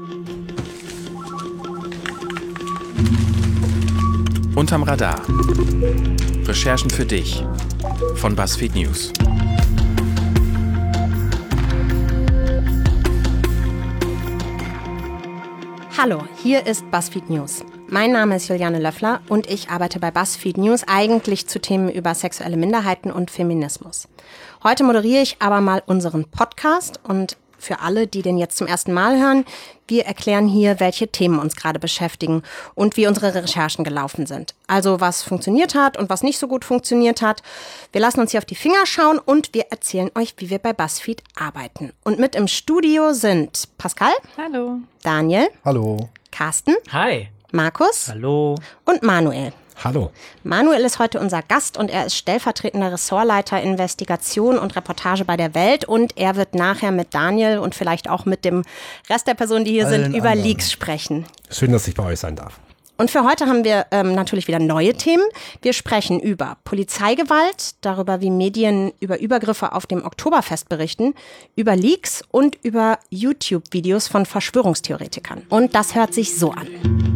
Unterm Radar. Recherchen für dich von BuzzFeed News. Hallo, hier ist BuzzFeed News. Mein Name ist Juliane Löffler und ich arbeite bei BuzzFeed News eigentlich zu Themen über sexuelle Minderheiten und Feminismus. Heute moderiere ich aber mal unseren Podcast und für alle, die den jetzt zum ersten Mal hören, wir erklären hier, welche Themen uns gerade beschäftigen und wie unsere Recherchen gelaufen sind. Also was funktioniert hat und was nicht so gut funktioniert hat. Wir lassen uns hier auf die Finger schauen und wir erzählen euch, wie wir bei BuzzFeed arbeiten. Und mit im Studio sind Pascal. Hallo. Daniel. Hallo. Carsten. Hi. Markus. Hallo. Und Manuel. Hallo. Manuel ist heute unser Gast und er ist stellvertretender Ressortleiter Investigation und Reportage bei der Welt und er wird nachher mit Daniel und vielleicht auch mit dem Rest der Personen, die hier sind, über Leaks sprechen. Schön, dass ich bei euch sein darf. Und für heute haben wir natürlich wieder neue Themen. Wir sprechen über Polizeigewalt, darüber, wie Medien über Übergriffe auf dem Oktoberfest berichten, über Leaks und über YouTube-Videos von Verschwörungstheoretikern. Und das hört sich so an.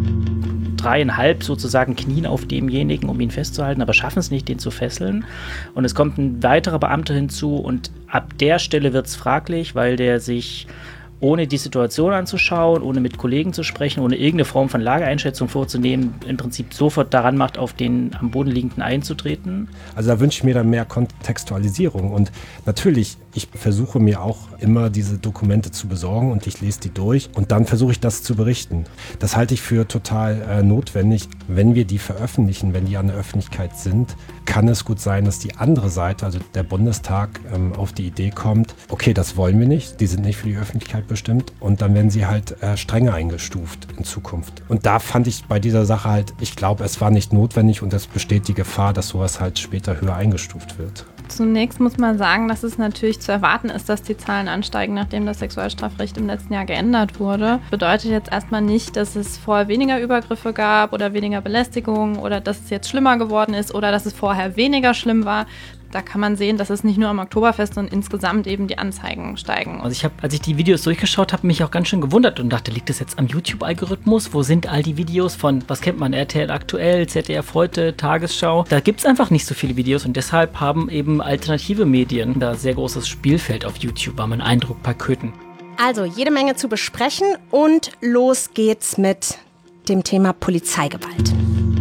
3,5 sozusagen knien auf demjenigen, um ihn festzuhalten, aber schaffen es nicht, den zu fesseln. Und es kommt ein weiterer Beamter hinzu und ab der Stelle wird es fraglich, weil der sich, ohne die Situation anzuschauen, ohne mit Kollegen zu sprechen, ohne irgendeine Form von Lageeinschätzung vorzunehmen, im Prinzip sofort daran macht, auf den am Boden liegenden einzutreten. Also da wünsche ich mir dann mehr Kontextualisierung und natürlich, ich versuche mir auch immer diese Dokumente zu besorgen und ich lese die durch und dann versuche ich das zu berichten. Das halte ich für total notwendig. Wenn wir die veröffentlichen, wenn die an der Öffentlichkeit sind, kann es gut sein, dass die andere Seite, also der Bundestag, auf die Idee kommt, okay, das wollen wir nicht, die sind nicht für die Öffentlichkeit bestimmt und dann werden sie halt strenger eingestuft in Zukunft. Und da fand ich bei dieser Sache halt, ich glaube, es war nicht notwendig und es besteht die Gefahr, dass sowas halt später höher eingestuft wird. Zunächst muss man sagen, dass es natürlich zu erwarten ist, dass die Zahlen ansteigen, nachdem das Sexualstrafrecht im letzten Jahr geändert wurde. Bedeutet jetzt erstmal nicht, dass es vorher weniger Übergriffe gab oder weniger Belästigung oder dass es jetzt schlimmer geworden ist oder dass es vorher weniger schlimm war. Da kann man sehen, dass es nicht nur am Oktoberfest, sondern insgesamt eben die Anzeigen steigen. Also als ich die Videos durchgeschaut habe, mich auch ganz schön gewundert und dachte, liegt das jetzt am YouTube-Algorithmus? Wo sind all die Videos von, was kennt man, RTL Aktuell, ZDF Heute, Tagesschau? Da gibt es einfach nicht so viele Videos und deshalb haben eben alternative Medien da sehr großes Spielfeld auf YouTube, war mein Eindruck bei Köthen. Also jede Menge zu besprechen und los geht's mit dem Thema Polizeigewalt.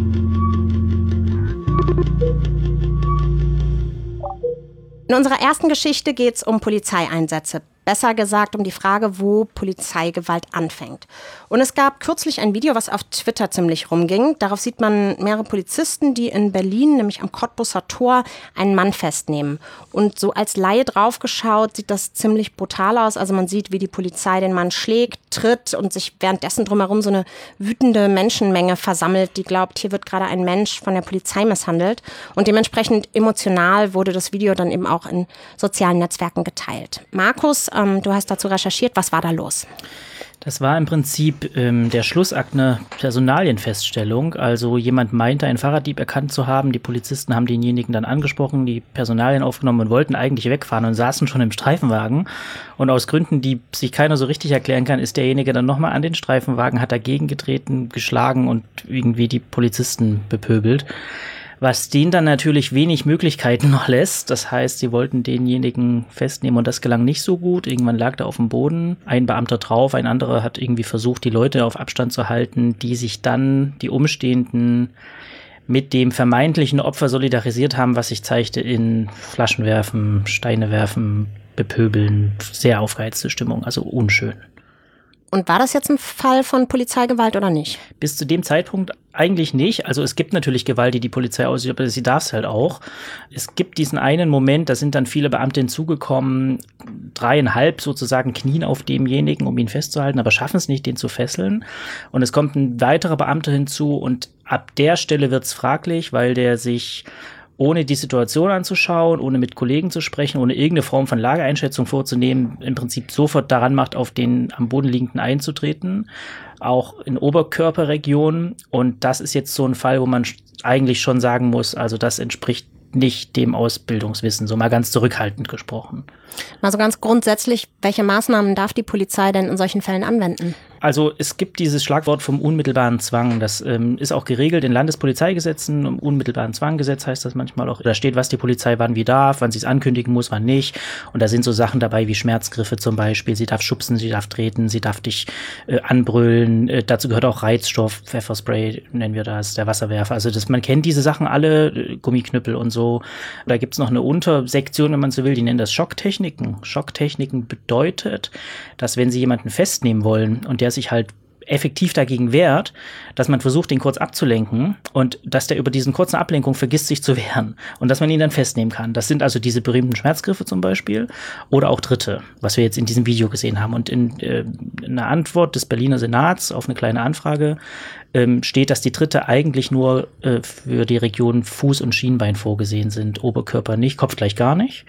In unserer ersten Geschichte geht es um Polizeieinsätze. Besser gesagt um die Frage, wo Polizeigewalt anfängt. Und es gab kürzlich ein Video, was auf Twitter ziemlich rumging. Darauf sieht man mehrere Polizisten, die in Berlin, nämlich am Cottbusser Tor, einen Mann festnehmen. Und so als Laie draufgeschaut, sieht das ziemlich brutal aus. Also man sieht, wie die Polizei den Mann schlägt, tritt und sich währenddessen drumherum so eine wütende Menschenmenge versammelt, die glaubt, hier wird gerade ein Mensch von der Polizei misshandelt. Und dementsprechend emotional wurde das Video dann eben auch in sozialen Netzwerken geteilt. Markus, du hast dazu recherchiert. Was war da los? Das war im Prinzip der Schlussakt einer Personalienfeststellung. Also jemand meinte, einen Fahrraddieb erkannt zu haben. Die Polizisten haben denjenigen dann angesprochen, die Personalien aufgenommen und wollten eigentlich wegfahren und saßen schon im Streifenwagen. Und aus Gründen, die sich keiner so richtig erklären kann, ist derjenige dann nochmal an den Streifenwagen, hat dagegen getreten, geschlagen und irgendwie die Polizisten bepöbelt. Was denen dann natürlich wenig Möglichkeiten noch lässt. Das heißt, sie wollten denjenigen festnehmen und das gelang nicht so gut. Irgendwann lag er auf dem Boden, ein Beamter drauf, ein anderer hat irgendwie versucht, die Leute auf Abstand zu halten, die sich dann, die Umstehenden, mit dem vermeintlichen Opfer solidarisiert haben, was sich zeigte in Flaschen werfen, Steine werfen, bepöbeln, sehr aufgeheizte Stimmung, also unschön. Und war das jetzt ein Fall von Polizeigewalt oder nicht? Bis zu dem Zeitpunkt eigentlich nicht. Also es gibt natürlich Gewalt, die die Polizei ausübt, aber sie darf es halt auch. Es gibt diesen einen Moment, da sind dann viele Beamte hinzugekommen, 3,5 sozusagen knien auf demjenigen, um ihn festzuhalten, aber schaffen es nicht, den zu fesseln. Und es kommt ein weiterer Beamter hinzu und ab der Stelle wird es fraglich, weil der sich, ohne die Situation anzuschauen, ohne mit Kollegen zu sprechen, ohne irgendeine Form von Lageeinschätzung vorzunehmen, im Prinzip sofort daran macht, auf den am Boden liegenden einzutreten, auch in Oberkörperregionen. Und das ist jetzt so ein Fall, wo man eigentlich schon sagen muss, also das entspricht nicht dem Ausbildungswissen, so mal ganz zurückhaltend gesprochen. Also ganz grundsätzlich, welche Maßnahmen darf die Polizei denn in solchen Fällen anwenden? Also es gibt dieses Schlagwort vom unmittelbaren Zwang. Das ist auch geregelt in Landespolizeigesetzen. Im unmittelbaren Zwanggesetz heißt das manchmal auch. Da steht, was die Polizei wann wie darf, wann sie es ankündigen muss, wann nicht. Und da sind so Sachen dabei wie Schmerzgriffe zum Beispiel. Sie darf schubsen, sie darf treten, sie darf dich anbrüllen. Dazu gehört auch Reizstoff, Pfefferspray nennen wir das, der Wasserwerfer. Also man kennt diese Sachen alle, Gummiknüppel und so. Da gibt's noch eine Untersektion, wenn man so will, die nennen das Schocktechniken. Schocktechniken bedeutet, dass wenn sie jemanden festnehmen wollen und der sich halt effektiv dagegen wehrt, dass man versucht, den kurz abzulenken und dass der über diesen kurzen Ablenkung vergisst, sich zu wehren und dass man ihn dann festnehmen kann. Das sind also diese berühmten Schmerzgriffe zum Beispiel oder auch Tritte, was wir jetzt in diesem Video gesehen haben. Und in einer Antwort des Berliner Senats auf eine kleine Anfrage steht, dass die Tritte eigentlich nur für die Region Fuß- und Schienbein vorgesehen sind, Oberkörper nicht, Kopf gleich gar nicht.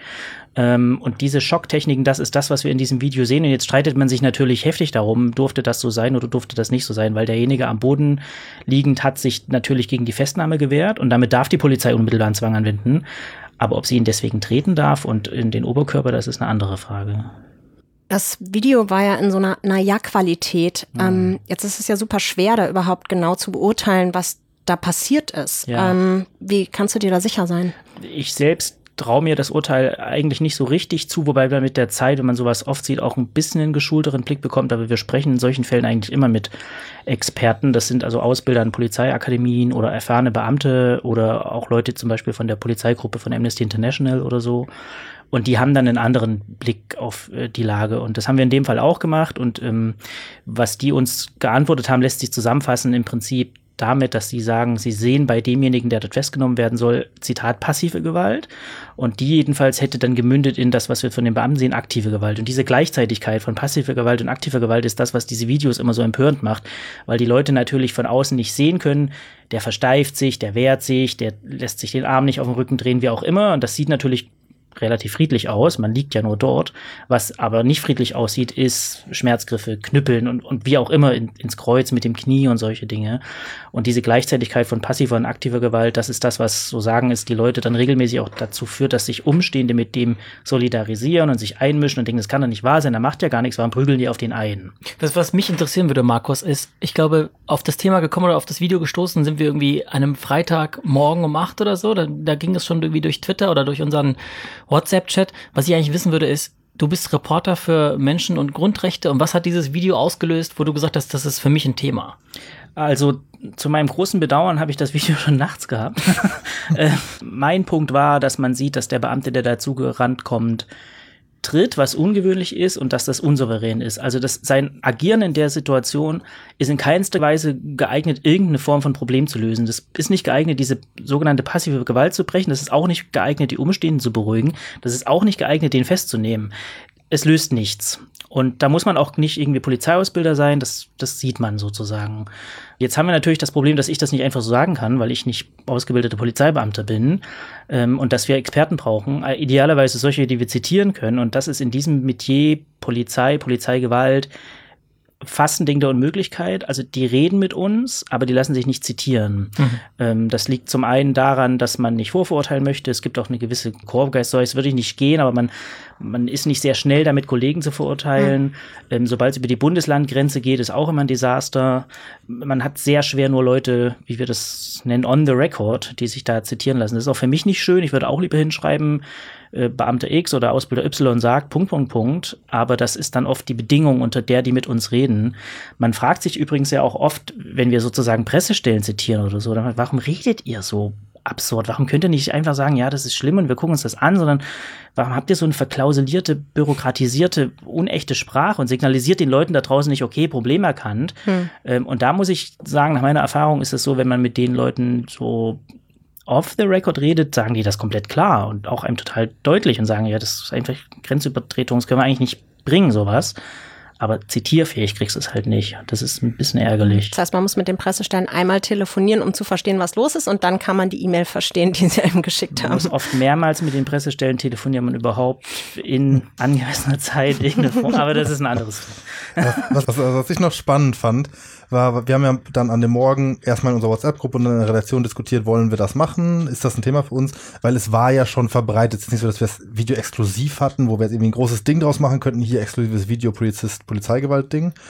Und diese Schocktechniken, das ist das, was wir in diesem Video sehen. Und jetzt streitet man sich natürlich heftig darum, durfte das so sein oder durfte das nicht so sein, weil derjenige am Boden liegend hat sich natürlich gegen die Festnahme gewehrt und damit darf die Polizei unmittelbaren Zwang anwenden. Aber ob sie ihn deswegen treten darf und in den Oberkörper, das ist eine andere Frage. Das Video war ja in so einer Qualität. Jetzt ist es ja super schwer, da überhaupt genau zu beurteilen, was da passiert ist. Ja. Wie kannst du dir da sicher sein? Ich selbst traue mir das Urteil eigentlich nicht so richtig zu, wobei man mit der Zeit, wenn man sowas oft sieht, auch ein bisschen einen geschulteren Blick bekommt. Aber wir sprechen in solchen Fällen eigentlich immer mit Experten. Das sind also Ausbilder an Polizeiakademien oder erfahrene Beamte oder auch Leute zum Beispiel von der Polizeigruppe von Amnesty International oder so. Und die haben dann einen anderen Blick auf die Lage. Und das haben wir in dem Fall auch gemacht. Und was die uns geantwortet haben, lässt sich zusammenfassen im Prinzip damit, dass sie sagen, sie sehen bei demjenigen, der dort festgenommen werden soll, Zitat, passive Gewalt. Und die jedenfalls hätte dann gemündet in das, was wir von den Beamten sehen, aktive Gewalt. Und diese Gleichzeitigkeit von passiver Gewalt und aktiver Gewalt ist das, was diese Videos immer so empörend macht, weil die Leute natürlich von außen nicht sehen können, der versteift sich, der wehrt sich, der lässt sich den Arm nicht auf den Rücken drehen, wie auch immer. Und das sieht natürlich relativ friedlich aus, man liegt ja nur dort. Was aber nicht friedlich aussieht, ist Schmerzgriffe, Knüppeln und wie auch immer ins Kreuz mit dem Knie und solche Dinge. Und diese Gleichzeitigkeit von passiver und aktiver Gewalt, das ist das, was so sagen ist, die Leute dann regelmäßig auch dazu führt, dass sich Umstehende mit dem solidarisieren und sich einmischen und denken, das kann doch nicht wahr sein, der macht ja gar nichts, warum prügeln die auf den ein? Das, was mich interessieren würde, Markus, ist, ich glaube, auf das Thema gekommen oder auf das Video gestoßen sind wir irgendwie an einem Freitagmorgen um 8 oder so, da ging es schon irgendwie durch Twitter oder durch unseren WhatsApp-Chat. Was ich eigentlich wissen würde, ist, du bist Reporter für Menschen- und Grundrechte und was hat dieses Video ausgelöst, wo du gesagt hast, das ist für mich ein Thema? Also zu meinem großen Bedauern habe ich das Video schon nachts gehabt. Mein Punkt war, dass man sieht, dass der Beamte, der dazu gerannt kommt, tritt, was ungewöhnlich ist und dass das unsouverän ist. Also sein Agieren in der Situation ist in keinster Weise geeignet, irgendeine Form von Problem zu lösen. Das ist nicht geeignet, diese sogenannte passive Gewalt zu brechen. Das ist auch nicht geeignet, die Umstehenden zu beruhigen. Das ist auch nicht geeignet, den festzunehmen. Es löst nichts. Und da muss man auch nicht irgendwie Polizeiausbilder sein, das sieht man sozusagen. Jetzt haben wir natürlich das Problem, dass ich das nicht einfach so sagen kann, weil ich nicht ausgebildeter Polizeibeamter bin und dass wir Experten brauchen, idealerweise solche, die wir zitieren können. Und das ist in diesem Metier Polizeigewalt fast ein Ding der Unmöglichkeit. Also die reden mit uns, aber die lassen sich nicht zitieren. Das liegt zum einen daran, dass man nicht vorverurteilen möchte. Es gibt auch eine gewisse Korpsgeist, so es würde ich nicht gehen, aber man ist nicht sehr schnell damit, Kollegen zu verurteilen. Sobald es über die Bundeslandgrenze geht, ist auch immer ein Desaster. Man hat sehr schwer nur Leute, wie wir das nennen, on the record, die sich da zitieren lassen. Das ist auch für mich nicht schön. Ich würde auch lieber hinschreiben, Beamter X oder Ausbilder Y sagt, .. Aber das ist dann oft die Bedingung, unter der die mit uns reden. Man fragt sich übrigens ja auch oft, wenn wir sozusagen Pressestellen zitieren oder so, dann, warum redet ihr so absurd? Warum könnt ihr nicht einfach sagen, ja, das ist schlimm und wir gucken uns das an, sondern warum habt ihr so eine verklausulierte, bürokratisierte, unechte Sprache und signalisiert den Leuten da draußen nicht, okay, Problem erkannt. Und da muss ich sagen, nach meiner Erfahrung ist es so, wenn man mit den Leuten so off the record redet, sagen die das komplett klar und auch einem total deutlich und sagen, ja, das ist einfach Grenzübertretung, das können wir eigentlich nicht bringen, sowas. Aber zitierfähig kriegst du es halt nicht. Das ist ein bisschen ärgerlich. Das heißt, man muss mit den Pressestellen einmal telefonieren, um zu verstehen, was los ist, und dann kann man die E-Mail verstehen, die sie einem geschickt haben. Man muss oft mehrmals mit den Pressestellen telefonieren, man überhaupt in angemessener Zeit irgendeine Form. Aber das ist ein anderes Thema. Was ich noch spannend fand, war, wir haben ja dann an dem Morgen erstmal in unserer WhatsApp-Gruppe und in der Redaktion diskutiert, wollen wir das machen? Ist das ein Thema für uns? Weil es war ja schon verbreitet. Es ist nicht so, dass wir das Video exklusiv hatten, wo wir jetzt irgendwie ein großes Ding draus machen könnten, hier exklusives Video, Polizeigewalt-Ding.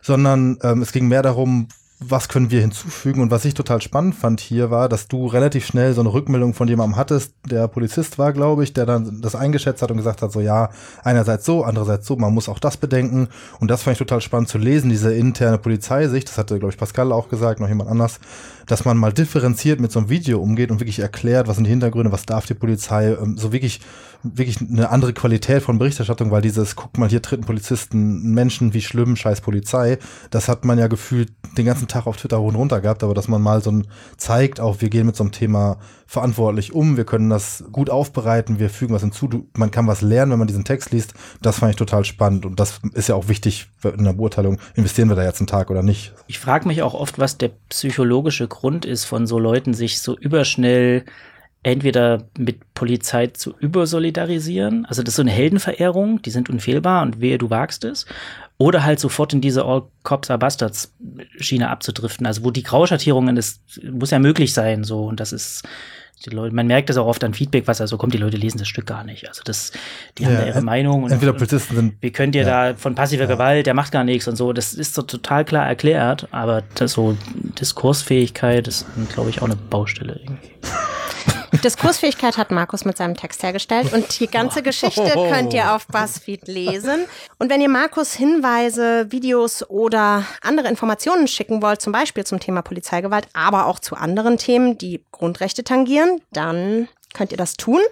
sondern es ging mehr darum, was können wir hinzufügen? Und was ich total spannend fand hier war, dass du relativ schnell so eine Rückmeldung von jemandem hattest, der Polizist war, glaube ich, der dann das eingeschätzt hat und gesagt hat, so ja, einerseits so, andererseits so, man muss auch das bedenken. Und das fand ich total spannend zu lesen, diese interne Polizeisicht, das hatte, glaube ich, Pascal auch gesagt, noch jemand anders, dass man mal differenziert mit so einem Video umgeht und wirklich erklärt, was sind die Hintergründe, was darf die Polizei, so wirklich eine andere Qualität von Berichterstattung, weil dieses, guck mal, hier tritt ein Polizisten, Menschen, wie schlimm, scheiß Polizei, das hat man ja gefühlt den ganzen Tag auf Twitter hoch und runter gehabt, aber dass man mal so zeigt, auch wir gehen mit so einem Thema verantwortlich um, wir können das gut aufbereiten, wir fügen was hinzu, man kann was lernen, wenn man diesen Text liest, das fand ich total spannend und das ist ja auch wichtig in der Beurteilung, investieren wir da jetzt einen Tag oder nicht. Ich frage mich auch oft, was der psychologische Grund ist von so Leuten, sich so überschnell entweder mit Polizei zu übersolidarisieren, also das ist so eine Heldenverehrung, die sind unfehlbar und wehe, du wagst es, oder halt sofort in diese All Cops are Bastards Schiene abzudriften, also wo die Grauschattierungen, das muss ja möglich sein, so, und das ist, die Leute, man merkt das auch oft an Feedback, was also kommt, die Leute lesen das Stück gar nicht, also die haben da ihre Meinung und entweder Polizisten sind, wie könnt ihr da von passiver Gewalt, der macht gar nichts und so, das ist so total klar erklärt, aber das so Diskursfähigkeit ist, glaube ich, auch eine Baustelle irgendwie. Diskursfähigkeit hat Markus mit seinem Text hergestellt und die ganze Geschichte könnt ihr auf BuzzFeed lesen. Und wenn ihr Markus Hinweise, Videos oder andere Informationen schicken wollt, zum Beispiel zum Thema Polizeigewalt, aber auch zu anderen Themen, die Grundrechte tangieren, dann könnt ihr das tun.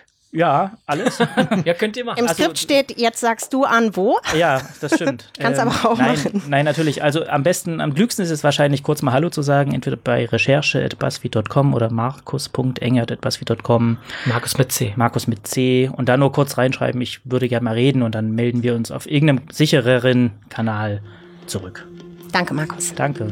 Ja, alles. Ja, könnt ihr machen. Im Skript steht, jetzt sagst du an wo. Ja, das stimmt. Kannst aber auch machen. Nein, natürlich. Also am klügsten ist es wahrscheinlich, kurz mal Hallo zu sagen, entweder bei recherche@buzzfeed.com oder markus.engert@buzzfeed.com. Markus mit C. Markus mit C. Und dann nur kurz reinschreiben, ich würde gerne mal reden und dann melden wir uns auf irgendeinem sichereren Kanal zurück. Danke, Markus. Danke.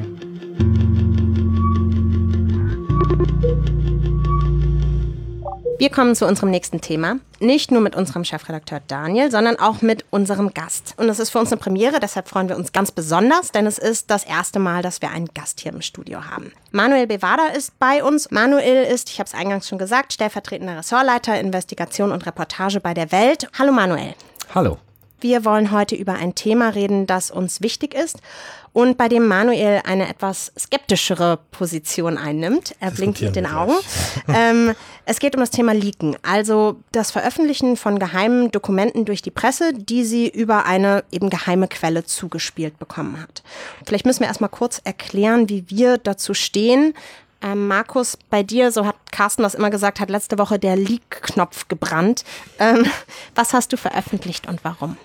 Wir kommen zu unserem nächsten Thema. Nicht nur mit unserem Chefredakteur Daniel, sondern auch mit unserem Gast. Und es ist für uns eine Premiere, deshalb freuen wir uns ganz besonders, denn es ist das erste Mal, dass wir einen Gast hier im Studio haben. Manuel Bevada ist bei uns. Manuel ist, ich habe es eingangs schon gesagt, stellvertretender Ressortleiter Investigation und Reportage bei der Welt. Hallo Manuel. Hallo. Wir wollen heute über ein Thema reden, das uns wichtig ist und bei dem Manuel eine etwas skeptischere Position einnimmt. Er blinkt mit den Augen. Es geht um das Thema Leaken, also das Veröffentlichen von geheimen Dokumenten durch die Presse, die sie über eine eben geheime Quelle zugespielt bekommen hat. Vielleicht müssen wir erstmal kurz erklären, wie wir dazu stehen. Markus, bei dir, so hat Carsten das immer gesagt, hat letzte Woche der Leak-Knopf gebrannt. Was hast du veröffentlicht und warum?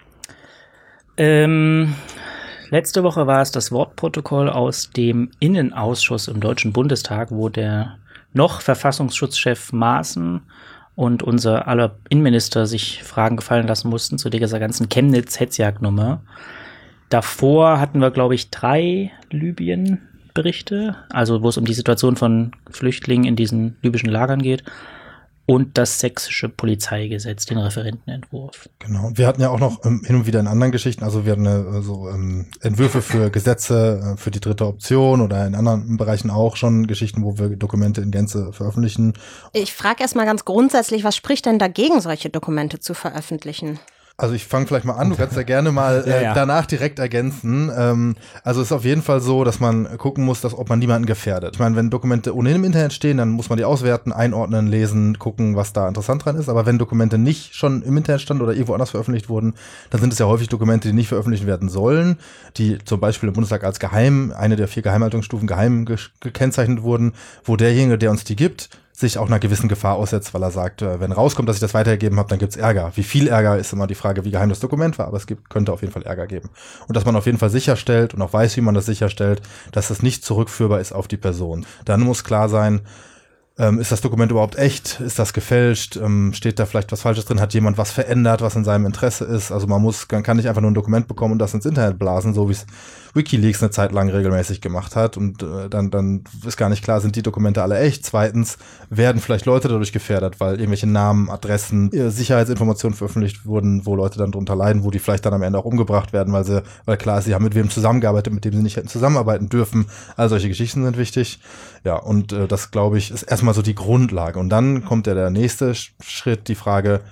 Letzte Woche war es das Wortprotokoll aus dem Innenausschuss im Deutschen Bundestag, wo der noch Verfassungsschutzchef Maaßen und unser aller Innenminister sich Fragen gefallen lassen mussten zu dieser ganzen Chemnitz-Hetzjagd-Nummer. Davor hatten wir, glaube ich, 3 Libyen-Berichte, also wo es um die Situation von Flüchtlingen in diesen libyschen Lagern geht. Und das sächsische Polizeigesetz, den Referentenentwurf. Genau. Wir hatten ja auch noch hin und wieder in anderen Geschichten, also wir hatten Entwürfe für Gesetze für die dritte Option oder in anderen Bereichen auch schon Geschichten, wo wir Dokumente in Gänze veröffentlichen. Ich frage erstmal ganz grundsätzlich, was spricht denn dagegen, solche Dokumente zu veröffentlichen? Also ich fange vielleicht mal an, du kannst ja gerne mal danach direkt ergänzen. Also es ist auf jeden Fall so, dass man gucken muss, ob man niemanden gefährdet. Ich meine, wenn Dokumente ohnehin im Internet stehen, dann muss man die auswerten, einordnen, lesen, gucken, was da interessant dran ist. Aber wenn Dokumente nicht schon im Internet standen oder irgendwo anders veröffentlicht wurden, dann sind es ja häufig Dokumente, die nicht veröffentlicht werden sollen, die zum Beispiel im Bundestag als geheim, eine der 4 Geheimhaltungsstufen geheim gekennzeichnet wurden, wo derjenige, der uns die gibt, sich auch einer gewissen Gefahr aussetzt, weil er sagt, wenn rauskommt, dass ich das weitergegeben habe, dann gibt's Ärger. Wie viel Ärger ist immer die Frage, wie geheim das Dokument war, aber könnte auf jeden Fall Ärger geben. Und dass man auf jeden Fall sicherstellt und auch weiß, wie man das sicherstellt, dass es nicht zurückführbar ist auf die Person. Dann muss klar sein, ist das Dokument überhaupt echt? Ist das gefälscht? Steht da vielleicht was Falsches drin? Hat jemand was verändert, was in seinem Interesse ist? Also man kann nicht einfach nur ein Dokument bekommen und das ins Internet blasen, so wie es WikiLeaks eine Zeit lang regelmäßig gemacht hat. Und dann ist gar nicht klar, sind die Dokumente alle echt? Zweitens, werden vielleicht Leute dadurch gefährdet, weil irgendwelche Namen, Adressen, Sicherheitsinformationen veröffentlicht wurden, wo Leute dann drunter leiden, wo die vielleicht dann am Ende auch umgebracht werden, weil klar ist, sie haben mit wem zusammengearbeitet, mit dem sie nicht hätten zusammenarbeiten dürfen. All solche Geschichten sind wichtig. Ja, und das, glaube ich, ist erstmal so die Grundlage. Und dann kommt der nächste Schritt, die Frage,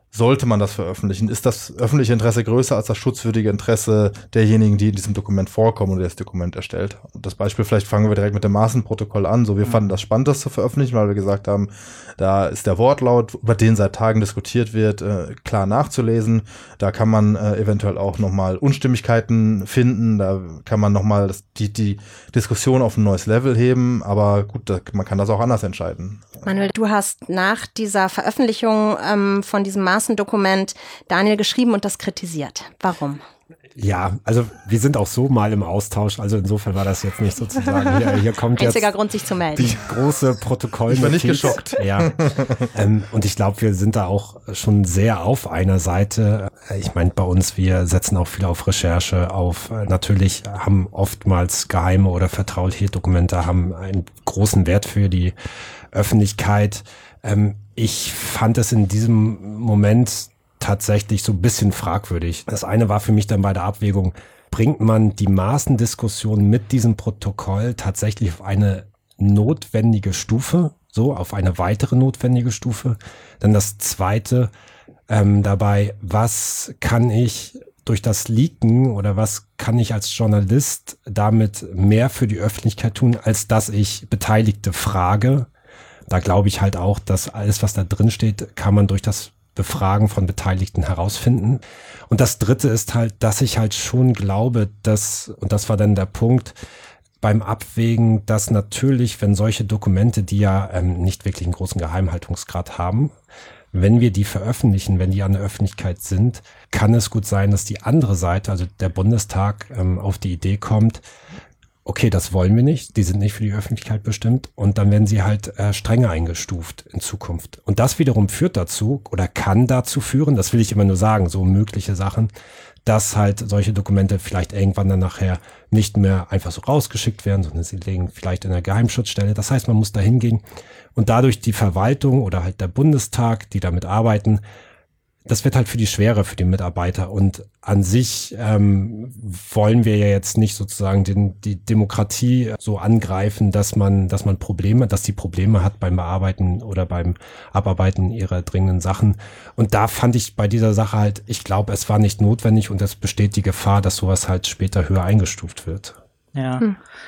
sollte man das veröffentlichen? Ist das öffentliche Interesse größer als das schutzwürdige Interesse derjenigen, die in diesem Dokument vorkommen oder das Dokument erstellt? Und das Beispiel, vielleicht fangen wir direkt mit dem Maaßen-Protokoll an. So, wir fanden das spannend, das zu veröffentlichen, weil wir gesagt haben, da ist der Wortlaut, über den seit Tagen diskutiert wird, klar nachzulesen. Da kann man eventuell auch nochmal Unstimmigkeiten finden. Da kann man nochmal die Diskussion auf ein neues Level heben. Aber gut, man kann das auch anders entscheiden. Manuel, du hast nach dieser Veröffentlichung von diesem Maaßen-Dokument Daniel geschrieben und das kritisiert. Warum? Ja, also wir sind auch so mal im Austausch, also insofern war das jetzt nicht sozusagen, hier kommt jetzt einziger Grund, sich zu melden. Die große Protokollnotiz. Ich bin nicht geschockt. Ja, und ich glaube, wir sind da auch schon sehr auf einer Seite. Ich meine, bei uns, wir setzen auch viel auf Recherche, natürlich haben oftmals geheime oder vertrauliche Dokumente, haben einen großen Wert für die Öffentlichkeit. Ich fand es in diesem Moment tatsächlich so ein bisschen fragwürdig. Das eine war für mich dann bei der Abwägung, bringt man die Maaßen-Diskussion mit diesem Protokoll tatsächlich auf eine notwendige Stufe, so auf eine weitere notwendige Stufe. Dann das zweite dabei, was kann ich durch das Leaken oder was kann ich als Journalist damit mehr für die Öffentlichkeit tun, als dass ich Beteiligte frage. Da glaube ich halt auch, dass alles, was da drin steht, kann man durch das Befragen von Beteiligten herausfinden. Und das dritte ist halt, dass ich halt schon glaube, und das war dann der Punkt beim Abwägen, dass natürlich, wenn solche Dokumente, die ja nicht wirklich einen großen Geheimhaltungsgrad haben, wenn wir die veröffentlichen, wenn die an der Öffentlichkeit sind, kann es gut sein, dass die andere Seite, also der Bundestag, auf die Idee kommt, okay, das wollen wir nicht, die sind nicht für die Öffentlichkeit bestimmt und dann werden sie halt strenger eingestuft in Zukunft. Und das wiederum führt dazu oder kann dazu führen, das will ich immer nur sagen, so mögliche Sachen, dass halt solche Dokumente vielleicht irgendwann dann nachher nicht mehr einfach so rausgeschickt werden, sondern sie liegen vielleicht in einer Geheimschutzstelle. Das heißt, man muss da hingehen und dadurch die Verwaltung oder halt der Bundestag, die damit arbeiten, das wird halt für die Schwere für die Mitarbeiter und an sich wollen wir ja jetzt nicht sozusagen die Demokratie so angreifen, dass die Probleme hat beim Bearbeiten oder beim Abarbeiten ihrer dringenden Sachen. Und da fand ich bei dieser Sache halt, ich glaube, es war nicht notwendig und es besteht die Gefahr, dass sowas halt später höher eingestuft wird. Ja.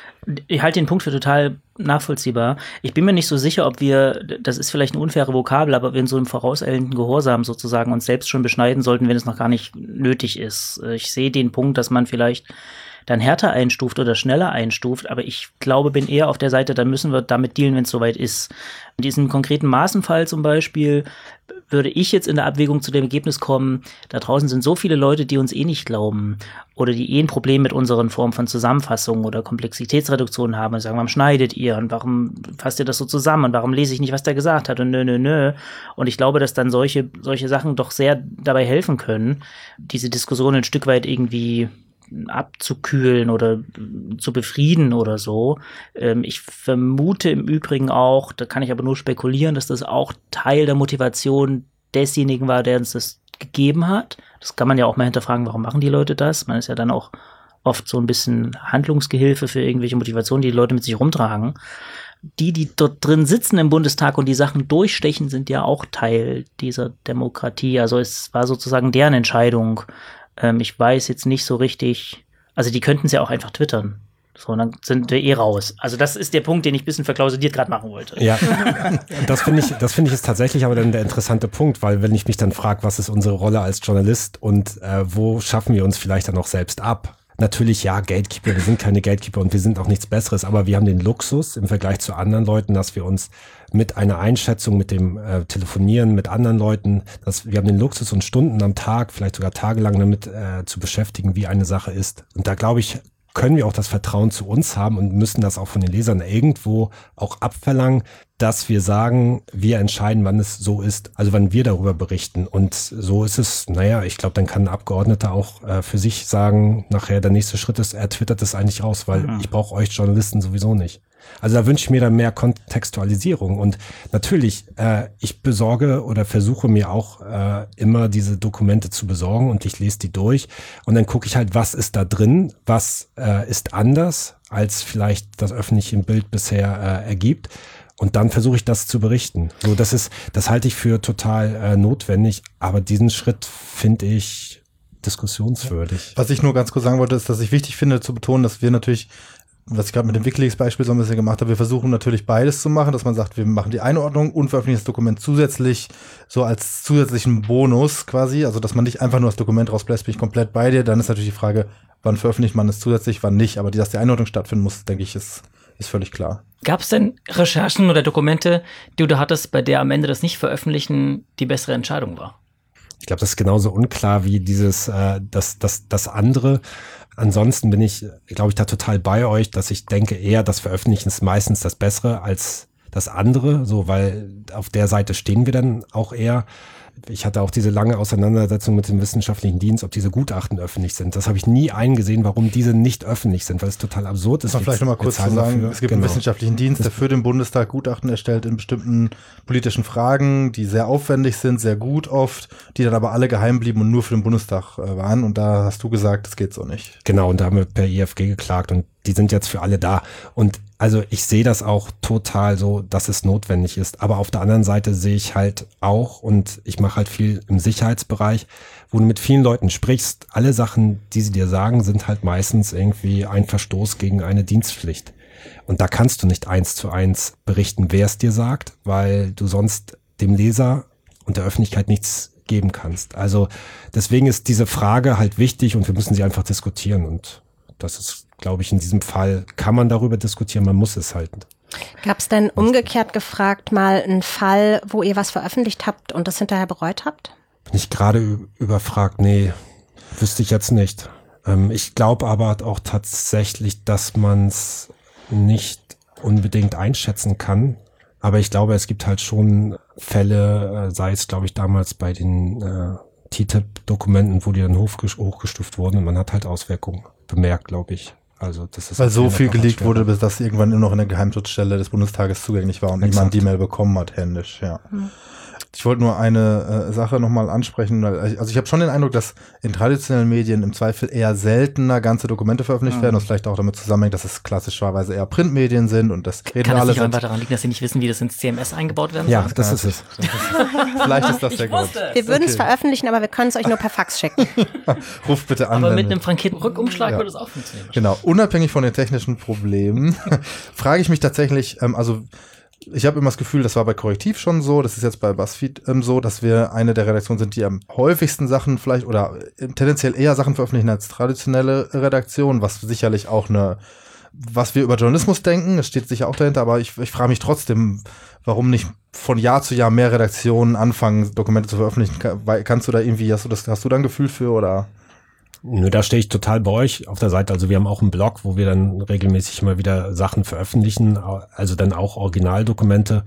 Ich halte den Punkt für total nachvollziehbar. Ich bin mir nicht so sicher, ob wir, das ist vielleicht eine unfaire Vokabel, aber wir in so einem vorauseilenden Gehorsam sozusagen uns selbst schon beschneiden sollten, wenn es noch gar nicht nötig ist. Ich sehe den Punkt, dass man vielleicht dann härter einstuft oder schneller einstuft, aber ich glaube, bin eher auf der Seite, dann müssen wir damit dealen, wenn es soweit ist. In diesem konkreten Maaßen-Fall zum Beispiel würde ich jetzt in der Abwägung zu dem Ergebnis kommen, da draußen sind so viele Leute, die uns eh nicht glauben oder die ein Problem mit unseren Formen von Zusammenfassung oder Komplexitätsreduktion haben und sagen, warum schneidet ihr und warum fasst ihr das so zusammen und warum lese ich nicht, was der gesagt hat und nö. Und ich glaube, dass dann solche Sachen doch sehr dabei helfen können, diese Diskussion ein Stück weit irgendwie abzukühlen oder zu befrieden oder so. Ich vermute im Übrigen auch, da kann ich aber nur spekulieren, dass das auch Teil der Motivation desjenigen war, der uns das gegeben hat. Das kann man ja auch mal hinterfragen, warum machen die Leute das? Man ist ja dann auch oft so ein bisschen Handlungsgehilfe für irgendwelche Motivationen, die Leute mit sich rumtragen. Die dort drin sitzen im Bundestag und die Sachen durchstechen, sind ja auch Teil dieser Demokratie. Also es war sozusagen deren Entscheidung. Ich weiß jetzt nicht so richtig, also die könnten es ja auch einfach twittern. So, und dann sind wir raus. Also das ist der Punkt, den ich ein bisschen verklausuliert gerade machen wollte. Ja, das finde ich ist tatsächlich aber dann der interessante Punkt, weil wenn ich mich dann frage, was ist unsere Rolle als Journalist und wo schaffen wir uns vielleicht dann auch selbst ab? Natürlich, ja, Gatekeeper, wir sind keine Gatekeeper und wir sind auch nichts Besseres, aber wir haben den Luxus im Vergleich zu anderen Leuten, dass wir uns mit einer Einschätzung, mit dem Telefonieren mit anderen Leuten, wir haben den Luxus, uns Stunden am Tag, vielleicht sogar tagelang damit zu beschäftigen, wie eine Sache ist. Und da glaube ich, können wir auch das Vertrauen zu uns haben und müssen das auch von den Lesern irgendwo auch abverlangen, dass wir sagen, wir entscheiden, wann es so ist, also wann wir darüber berichten. Und so ist es, ich glaube, dann kann ein Abgeordneter auch für sich sagen, nachher der nächste Schritt ist, er twittert es eigentlich aus, weil ich brauche euch Journalisten sowieso nicht. Also da wünsche ich mir dann mehr Kontextualisierung und natürlich, ich besorge oder versuche mir auch immer diese Dokumente zu besorgen und ich lese die durch und dann gucke ich halt, was ist da drin, was ist anders, als vielleicht das öffentliche Bild bisher ergibt Und dann versuche ich das zu berichten. So, das halte ich für total notwendig, aber diesen Schritt finde ich diskussionswürdig. Was ich nur ganz kurz sagen wollte, ist, dass ich wichtig finde zu betonen, dass wir natürlich, was ich gerade mit dem WikiLeaks-Beispiel so ein bisschen gemacht habe, wir versuchen natürlich beides zu machen, dass man sagt, wir machen die Einordnung und veröffentlichen das Dokument zusätzlich, so als zusätzlichen Bonus quasi, also dass man nicht einfach nur das Dokument rausbläst, bin ich komplett bei dir, dann ist natürlich die Frage, wann veröffentlicht man es zusätzlich, wann nicht, aber dass die Einordnung stattfinden muss, denke ich, ist völlig klar. Gab es denn Recherchen oder Dokumente, die du hattest, bei der am Ende das Nicht-Veröffentlichen die bessere Entscheidung war? Ich glaube, das ist genauso unklar wie das andere. Ansonsten bin ich, glaube ich, da total bei euch, dass ich denke eher, das Veröffentlichen ist meistens das Bessere als das andere, so, weil auf der Seite stehen wir dann auch eher. Ich hatte auch diese lange Auseinandersetzung mit dem wissenschaftlichen Dienst, ob diese Gutachten öffentlich sind. Das habe ich nie eingesehen, warum diese nicht öffentlich sind, weil es total absurd ist. Vielleicht nochmal kurz zu sagen, es gibt einen wissenschaftlichen Dienst, der für den Bundestag Gutachten erstellt in bestimmten politischen Fragen, die sehr aufwendig sind, sehr gut oft, die dann aber alle geheim blieben und nur für den Bundestag waren. Und da hast du gesagt, das geht so nicht. Genau, und da haben wir per IFG geklagt und die sind jetzt für alle da. Und also ich sehe das auch total so, dass es notwendig ist. Aber auf der anderen Seite sehe ich halt auch, und ich mache halt viel im Sicherheitsbereich, wo du mit vielen Leuten sprichst, alle Sachen, die sie dir sagen, sind halt meistens irgendwie ein Verstoß gegen eine Dienstpflicht. Und da kannst du nicht 1:1 berichten, wer es dir sagt, weil du sonst dem Leser und der Öffentlichkeit nichts geben kannst. Also deswegen ist diese Frage halt wichtig und wir müssen sie einfach diskutieren. Und das ist, glaube ich, in diesem Fall kann man darüber diskutieren, man muss es halt. Gab es denn umgekehrt gefragt mal einen Fall, wo ihr was veröffentlicht habt und das hinterher bereut habt? Bin ich gerade überfragt? Nee, wüsste ich jetzt nicht. Ich glaube aber auch tatsächlich, dass man es nicht unbedingt einschätzen kann. Aber ich glaube, es gibt halt schon Fälle, sei es, glaube ich, damals bei den TTIP-Dokumenten, wo die dann hochgestuft wurden und man hat halt Auswirkungen bemerkt, glaube ich. Also das ist weil so viel geleakt wurde, bis das irgendwann nur noch in der Geheimschutzstelle des Bundestages zugänglich war und niemand die Mail bekommen hat, händisch, ja. Ich wollte nur eine Sache nochmal ansprechen. Also ich habe schon den Eindruck, dass in traditionellen Medien im Zweifel eher seltener ganze Dokumente veröffentlicht werden, was vielleicht auch damit zusammenhängt, dass es klassischerweise eher Printmedien sind und das reden kann alle. Kann es nicht einfach daran liegen, dass sie nicht wissen, wie das ins CMS eingebaut werden soll? Ja, das ist es. Vielleicht ist das der Grund. Wir würden es veröffentlichen, aber wir können es euch nur per Fax schicken. Ruft bitte an. Aber mit einem frankierten Rückumschlag würde es auch funktionieren. Genau, unabhängig von den technischen Problemen frage ich mich tatsächlich, also ich habe immer das Gefühl, das war bei Korrektiv schon so, das ist jetzt bei BuzzFeed so, dass wir eine der Redaktionen sind, die am häufigsten Sachen vielleicht oder tendenziell eher Sachen veröffentlichen als traditionelle Redaktionen, was sicherlich auch was wir über Journalismus denken, das steht sicher auch dahinter, aber ich frage mich trotzdem, warum nicht von Jahr zu Jahr mehr Redaktionen anfangen, Dokumente zu veröffentlichen. Kannst du da irgendwie, hast du da ein Gefühl für oder? Nö, da stehe ich total bei euch auf der Seite. Also wir haben auch einen Blog, wo wir dann regelmäßig immer wieder Sachen veröffentlichen, also dann auch Originaldokumente.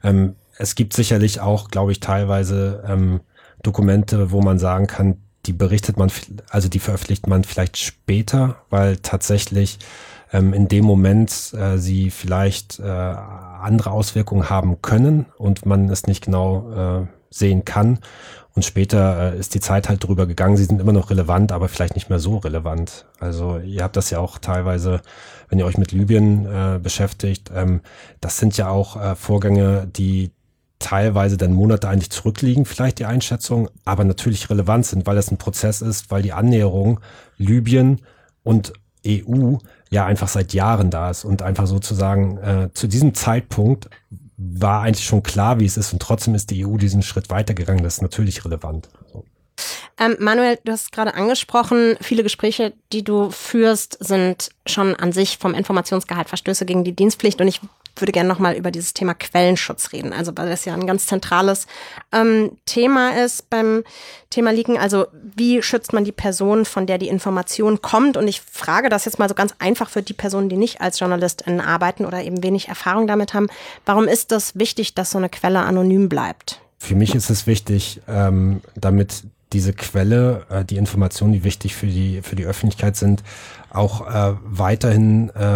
Es gibt sicherlich auch, glaube ich, teilweise Dokumente, wo man sagen kann, die veröffentlicht man vielleicht später, weil tatsächlich in dem Moment sie vielleicht andere Auswirkungen haben können und man es nicht genau sehen kann. Und später ist die Zeit halt drüber gegangen. Sie sind immer noch relevant, aber vielleicht nicht mehr so relevant. Also ihr habt das ja auch teilweise, wenn ihr euch mit Libyen beschäftigt. Das sind ja auch Vorgänge, die teilweise dann Monate eigentlich zurückliegen, vielleicht die Einschätzung, aber natürlich relevant sind, weil das ein Prozess ist, weil die Annäherung Libyen und EU ja einfach seit Jahren da ist und einfach sozusagen zu diesem Zeitpunkt war eigentlich schon klar, wie es ist und trotzdem ist die EU diesen Schritt weitergegangen. Das ist natürlich relevant. So. Manuel, du hast gerade angesprochen, viele Gespräche, die du führst, sind schon an sich vom Informationsgehalt Verstöße gegen die Dienstpflicht und ich würde gerne nochmal über dieses Thema Quellenschutz reden, also weil das ja ein ganz zentrales Thema ist beim Thema Leaken, also wie schützt man die Person, von der die Information kommt und ich frage das jetzt mal so ganz einfach für die Personen, die nicht als JournalistInnen arbeiten oder eben wenig Erfahrung damit haben, warum ist das wichtig, dass so eine Quelle anonym bleibt? Für mich ist es wichtig, damit diese Quelle, die Informationen, die wichtig für die Öffentlichkeit sind, auch weiterhin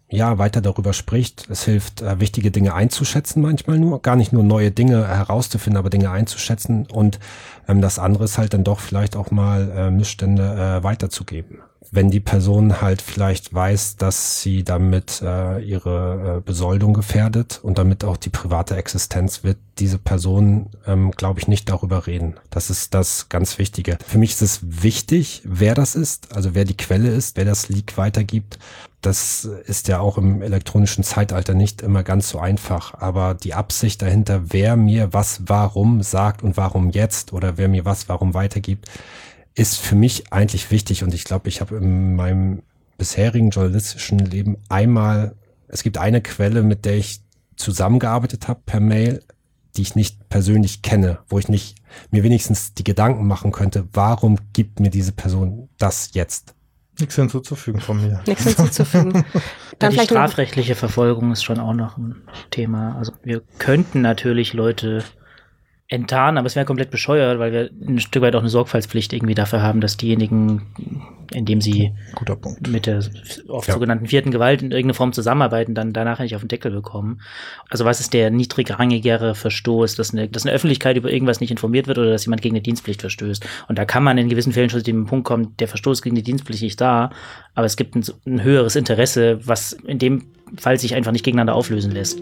weiter darüber spricht. Es hilft, wichtige Dinge einzuschätzen manchmal nur. Gar nicht nur neue Dinge herauszufinden, aber Dinge einzuschätzen. Und das andere ist halt dann doch vielleicht auch mal Missstände weiterzugeben. Wenn die Person halt vielleicht weiß, dass sie damit ihre Besoldung gefährdet und damit auch die private Existenz, wird diese Person, glaube ich, nicht darüber reden. Das ist das ganz Wichtige. Für mich ist es wichtig, wer das ist, also wer die Quelle ist, wer das Leak weitergibt. Das ist ja auch im elektronischen Zeitalter nicht immer ganz so einfach. Aber die Absicht dahinter, wer mir was warum sagt und warum jetzt oder wer mir was warum weitergibt, ist für mich eigentlich wichtig. Und ich glaube, ich habe in meinem bisherigen journalistischen Leben es gibt eine Quelle, mit der ich zusammengearbeitet habe per Mail, die ich nicht persönlich kenne, wo ich nicht mir wenigstens die Gedanken machen könnte, warum gibt mir diese Person das jetzt? Nichts hinzuzufügen von mir. Nichts hinzuzufügen. Dann die strafrechtliche Verfolgung ist schon auch noch ein Thema. Also wir könnten natürlich Leute enttarnen, aber es wäre komplett bescheuert, weil wir ein Stück weit auch eine Sorgfaltspflicht irgendwie dafür haben, dass diejenigen, indem sie mit der oft sogenannten vierten Gewalt in irgendeiner Form zusammenarbeiten, dann danach nicht auf den Deckel bekommen. Also was ist der niedrigrangigere Verstoß, dass eine Öffentlichkeit über irgendwas nicht informiert wird oder dass jemand gegen eine Dienstpflicht verstößt? Und da kann man in gewissen Fällen schon zu dem Punkt kommen, der Verstoß gegen die Dienstpflicht ist da, aber es gibt ein höheres Interesse, was in dem Fall sich einfach nicht gegeneinander auflösen lässt.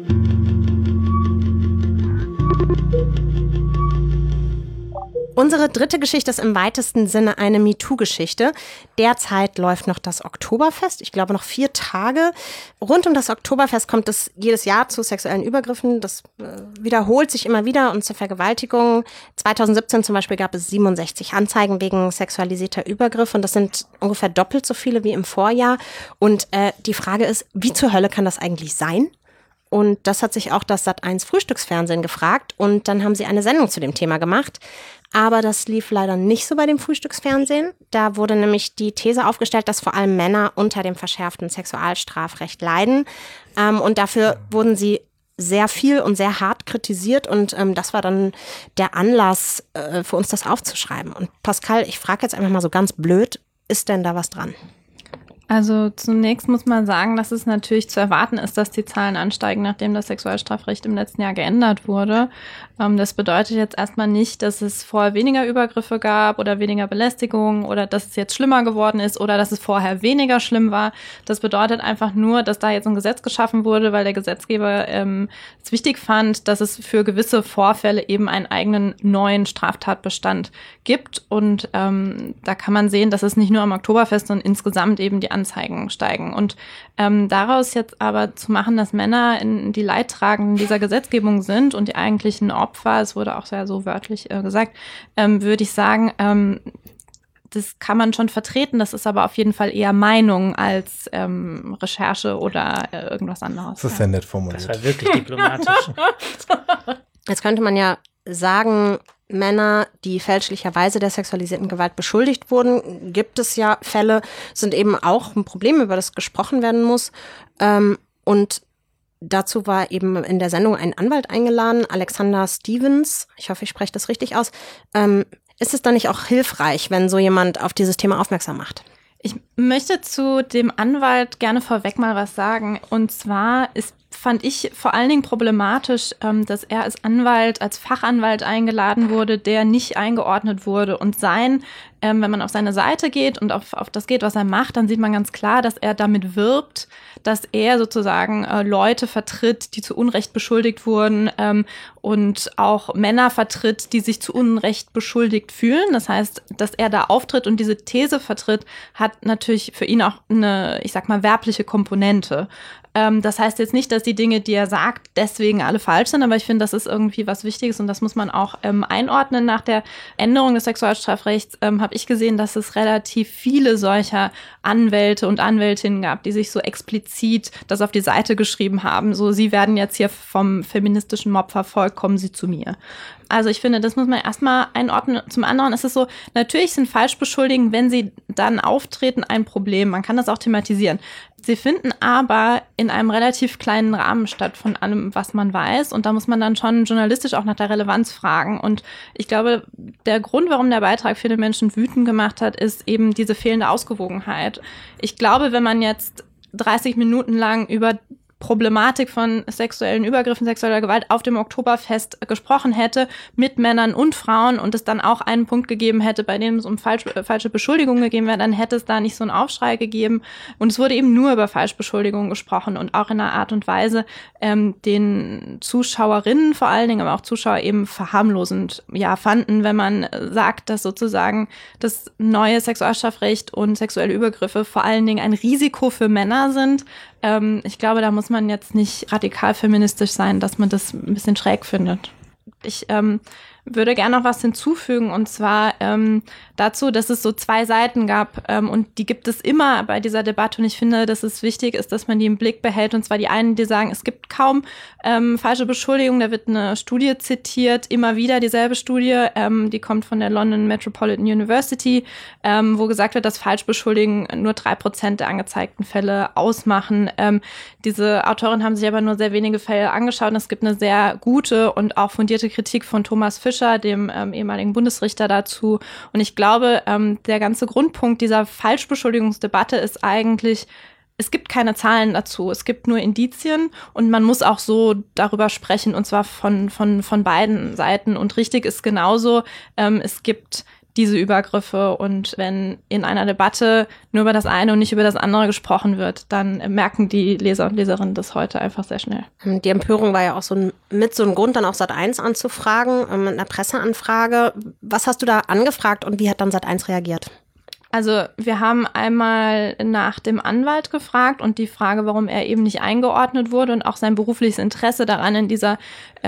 Unsere dritte Geschichte ist im weitesten Sinne eine MeToo-Geschichte. Derzeit läuft noch das Oktoberfest, ich glaube noch 4 Tage. Rund um das Oktoberfest kommt es jedes Jahr zu sexuellen Übergriffen. Das wiederholt sich immer wieder und zur Vergewaltigung. 2017 zum Beispiel gab es 67 Anzeigen wegen sexualisierter Übergriffe und das sind ungefähr doppelt so viele wie im Vorjahr. Und die Frage ist, wie zur Hölle kann das eigentlich sein? Und das hat sich auch das Sat.1 Frühstücksfernsehen gefragt und dann haben sie eine Sendung zu dem Thema gemacht. Aber das lief leider nicht so bei dem Frühstücksfernsehen. Da wurde nämlich die These aufgestellt, dass vor allem Männer unter dem verschärften Sexualstrafrecht leiden. Und dafür wurden sie sehr viel und sehr hart kritisiert und das war dann der Anlass für uns, das aufzuschreiben. Und Pascal, ich frage jetzt einfach mal so ganz blöd, ist denn da was dran? Also zunächst muss man sagen, dass es natürlich zu erwarten ist, dass die Zahlen ansteigen, nachdem das Sexualstrafrecht im letzten Jahr geändert wurde. Das bedeutet jetzt erstmal nicht, dass es vorher weniger Übergriffe gab oder weniger Belästigung oder dass es jetzt schlimmer geworden ist oder dass es vorher weniger schlimm war. Das bedeutet einfach nur, dass da jetzt ein Gesetz geschaffen wurde, weil der Gesetzgeber es wichtig fand, dass es für gewisse Vorfälle eben einen eigenen neuen Straftatbestand gibt. Und da kann man sehen, dass es nicht nur am Oktoberfest, sondern insgesamt eben die Anzeigen steigen. Und daraus jetzt aber zu machen, dass Männer die Leidtragenden dieser Gesetzgebung sind und die eigentlichen Opfer, es wurde auch sehr so wörtlich gesagt, würde ich sagen, das kann man schon vertreten, das ist aber auf jeden Fall eher Meinung als Recherche oder irgendwas anderes. Das ist ja nett formuliert. Das war wirklich diplomatisch. Jetzt könnte man ja sagen, Männer, die fälschlicherweise der sexualisierten Gewalt beschuldigt wurden, gibt es ja Fälle, sind eben auch ein Problem, über das gesprochen werden muss. Und dazu war eben in der Sendung ein Anwalt eingeladen, Alexander Stevens. Ich hoffe, ich spreche das richtig aus. Ist es dann nicht auch hilfreich, wenn so jemand auf dieses Thema aufmerksam macht? Ich möchte zu dem Anwalt gerne vorweg mal was sagen. Und zwar fand ich vor allen Dingen problematisch, dass er als Anwalt, als Fachanwalt eingeladen wurde, der nicht eingeordnet wurde. Und wenn man auf seine Seite geht und auf das geht, was er macht, dann sieht man ganz klar, dass er damit wirbt, dass er sozusagen Leute vertritt, die zu Unrecht beschuldigt wurden und auch Männer vertritt, die sich zu Unrecht beschuldigt fühlen. Das heißt, dass er da auftritt und diese These vertritt, hat natürlich für ihn auch eine, ich sag mal, werbliche Komponente. Das heißt jetzt nicht, dass die Dinge, die er sagt, deswegen alle falsch sind, aber ich finde, das ist irgendwie was Wichtiges und das muss man auch einordnen. Nach der Änderung des Sexualstrafrechts habe ich gesehen, dass es relativ viele solcher Anwälte und Anwältinnen gab, die sich so explizit das auf die Seite geschrieben haben. So, Sie werden jetzt hier vom feministischen Mob verfolgt, kommen Sie zu mir. Also ich finde, das muss man erstmal einordnen. Zum anderen ist es so, natürlich sind Falschbeschuldigungen, wenn sie dann auftreten, ein Problem. Man kann das auch thematisieren. Sie finden aber in einem relativ kleinen Rahmen statt von allem, was man weiß. Und da muss man dann schon journalistisch auch nach der Relevanz fragen. Und ich glaube, der Grund, warum der Beitrag viele Menschen wütend gemacht hat, ist eben diese fehlende Ausgewogenheit. Ich glaube, wenn man jetzt 30 Minuten lang über Problematik von sexuellen Übergriffen, sexueller Gewalt auf dem Oktoberfest gesprochen hätte mit Männern und Frauen und es dann auch einen Punkt gegeben hätte, bei dem es um falsche Beschuldigungen gegeben wäre, dann hätte es da nicht so einen Aufschrei gegeben. Und es wurde eben nur über Falschbeschuldigungen gesprochen und auch in einer Art und Weise, den Zuschauerinnen vor allen Dingen, aber auch Zuschauer eben verharmlosend fanden, wenn man sagt, dass sozusagen das neue Sexualstrafrecht und sexuelle Übergriffe vor allen Dingen ein Risiko für Männer sind. Ich glaube, da muss man jetzt nicht radikal feministisch sein, dass man das ein bisschen schräg findet. Ich würde gerne noch was hinzufügen, und zwar dazu, dass es so 2 Seiten gab und die gibt es immer bei dieser Debatte, und ich finde, dass es wichtig ist, dass man die im Blick behält, und zwar die einen, die sagen, es gibt kaum falsche Beschuldigungen, da wird eine Studie zitiert, immer wieder dieselbe Studie, die kommt von der London Metropolitan University, wo gesagt wird, dass Falschbeschuldigungen nur 3% der angezeigten Fälle ausmachen. Diese Autoren haben sich aber nur sehr wenige Fälle angeschaut, und es gibt eine sehr gute und auch fundierte Kritik von Thomas Fischer, dem ehemaligen Bundesrichter, dazu. Und ich glaube, der ganze Grundpunkt dieser Falschbeschuldigungsdebatte ist eigentlich, es gibt keine Zahlen dazu, es gibt nur Indizien und man muss auch so darüber sprechen, und zwar von beiden Seiten. Und richtig ist genauso, es gibt diese Übergriffe, und wenn in einer Debatte nur über das eine und nicht über das andere gesprochen wird, dann merken die Leser und Leserinnen das heute einfach sehr schnell. Die Empörung war ja auch so ein Grund, dann auch Sat.1 anzufragen, mit einer Presseanfrage. Was hast du da angefragt und wie hat dann Sat.1 reagiert? Also wir haben einmal nach dem Anwalt gefragt und die Frage, warum er eben nicht eingeordnet wurde und auch sein berufliches Interesse daran, in dieser,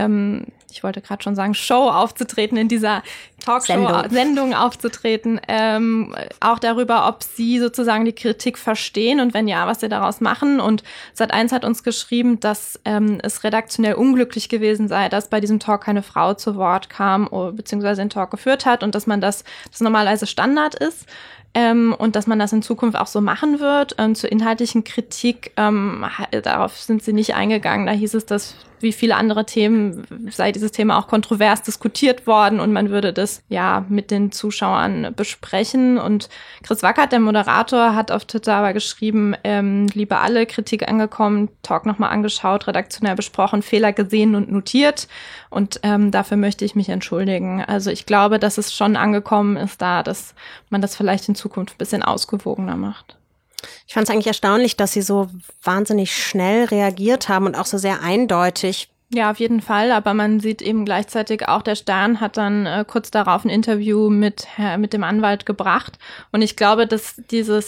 ich wollte gerade schon sagen, Show aufzutreten, in dieser Talkshow-Sendung aufzutreten. Auch darüber, ob sie sozusagen die Kritik verstehen und wenn ja, was sie daraus machen. Und Sat.1 hat uns geschrieben, dass es redaktionell unglücklich gewesen sei, dass bei diesem Talk keine Frau zu Wort kam beziehungsweise den Talk geführt hat und dass das normalerweise Standard ist. Und dass man das in Zukunft auch so machen wird. Zur inhaltlichen Kritik, darauf sind sie nicht eingegangen. Da hieß es, dass wie viele andere Themen sei dieses Thema auch kontrovers diskutiert worden und man würde das mit den Zuschauern besprechen. Und Chris Wackert, der Moderator, hat auf Twitter aber geschrieben, liebe alle, Kritik angekommen, Talk nochmal angeschaut, redaktionell besprochen, Fehler gesehen und notiert. Und dafür möchte ich mich entschuldigen. Also ich glaube, dass es schon angekommen ist dass man das vielleicht in Zukunft ein bisschen ausgewogener macht. Ich fand es eigentlich erstaunlich, dass sie so wahnsinnig schnell reagiert haben und auch so sehr eindeutig. Ja, auf jeden Fall. Aber man sieht eben gleichzeitig auch, der Stern hat dann kurz darauf ein Interview mit dem Anwalt gebracht. Und ich glaube, dass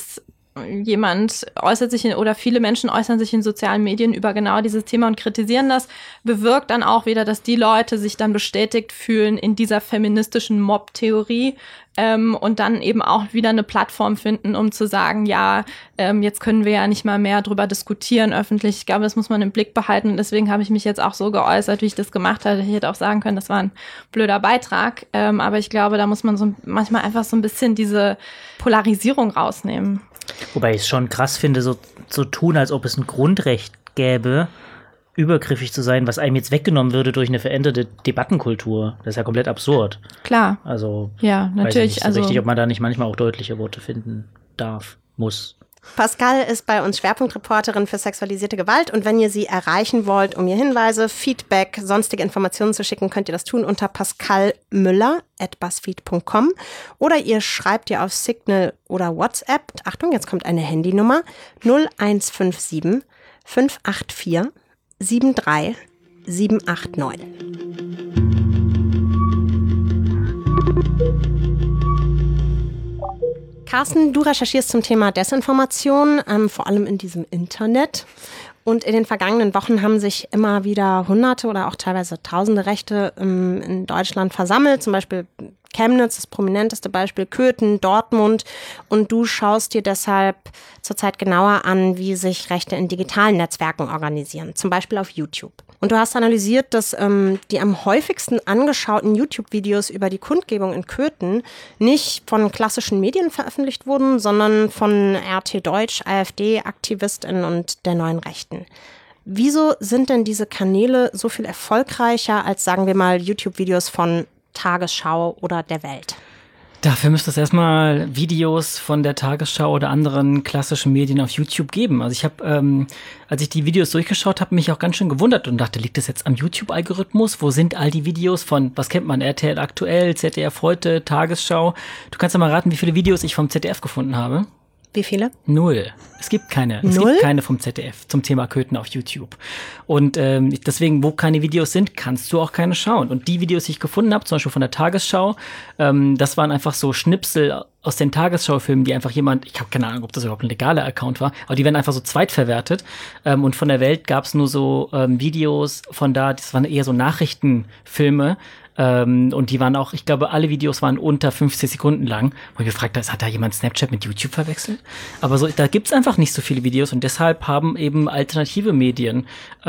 jemand äußert sich oder viele Menschen äußern sich in sozialen Medien über genau dieses Thema und kritisieren das, bewirkt dann auch wieder, dass die Leute sich dann bestätigt fühlen in dieser feministischen Mob-Theorie und dann eben auch wieder eine Plattform finden, um zu sagen, jetzt können wir ja nicht mal mehr drüber diskutieren öffentlich. Ich glaube, das muss man im Blick behalten und deswegen habe ich mich jetzt auch so geäußert, wie ich das gemacht hatte. Ich hätte auch sagen können, das war ein blöder Beitrag, aber ich glaube, da muss man manchmal einfach so ein bisschen diese Polarisierung rausnehmen. Wobei ich es schon krass finde, so zu tun, als ob es ein Grundrecht gäbe, übergriffig zu sein, was einem jetzt weggenommen würde durch eine veränderte Debattenkultur. Das ist ja komplett absurd. Klar. Also, ja, natürlich. Weiß ich nicht so richtig, ob man da nicht manchmal auch deutliche Worte finden darf, muss. Pascal ist bei uns Schwerpunktreporterin für sexualisierte Gewalt und wenn ihr sie erreichen wollt, um ihr Hinweise, Feedback, sonstige Informationen zu schicken, könnt ihr das tun unter pascalmüller@buzzfeed.com oder ihr schreibt ihr auf Signal oder WhatsApp. Achtung, jetzt kommt eine Handynummer 0157 584 73 789. Carsten, du recherchierst zum Thema Desinformation, vor allem in diesem Internet. Und in den vergangenen Wochen haben sich immer wieder Hunderte oder auch teilweise Tausende Rechte in Deutschland versammelt. Zum Beispiel Chemnitz, das prominenteste Beispiel, Köthen, Dortmund. Und du schaust dir deshalb zurzeit genauer an, wie sich Rechte in digitalen Netzwerken organisieren, zum Beispiel auf YouTube. Und du hast analysiert, dass die am häufigsten angeschauten YouTube-Videos über die Kundgebung in Köthen nicht von klassischen Medien veröffentlicht wurden, sondern von RT Deutsch, AfD-AktivistInnen und der Neuen Rechten. Wieso sind denn diese Kanäle so viel erfolgreicher als, sagen wir mal, YouTube-Videos von Tagesschau oder der Welt? Dafür müsste es erstmal Videos von der Tagesschau oder anderen klassischen Medien auf YouTube geben. Also ich habe, als ich die Videos durchgeschaut habe, mich auch ganz schön gewundert und dachte, liegt das jetzt am YouTube-Algorithmus? Wo sind all die Videos von, was kennt man, RTL aktuell, ZDF heute, Tagesschau? Du kannst ja mal raten, wie viele Videos ich vom ZDF gefunden habe. Wie viele? 0. Es gibt keine. Es gibt keine vom ZDF zum Thema Köthen auf YouTube. Und deswegen, wo keine Videos sind, kannst du auch keine schauen. Und die Videos, die ich gefunden habe, zum Beispiel von der Tagesschau, das waren einfach so Schnipsel aus den Tagesschaufilmen, die einfach jemand, ich habe keine Ahnung, ob das überhaupt ein legaler Account war, aber die werden einfach so zweitverwertet. Und von der Welt gab es nur so Videos von da, das waren eher so Nachrichtenfilme. Und die waren auch, ich glaube, alle Videos waren unter 50 Sekunden lang. Wo ich gefragt habe, hat da jemand Snapchat mit YouTube verwechselt? Aber so, da gibt's einfach nicht so viele Videos und deshalb haben eben alternative Medien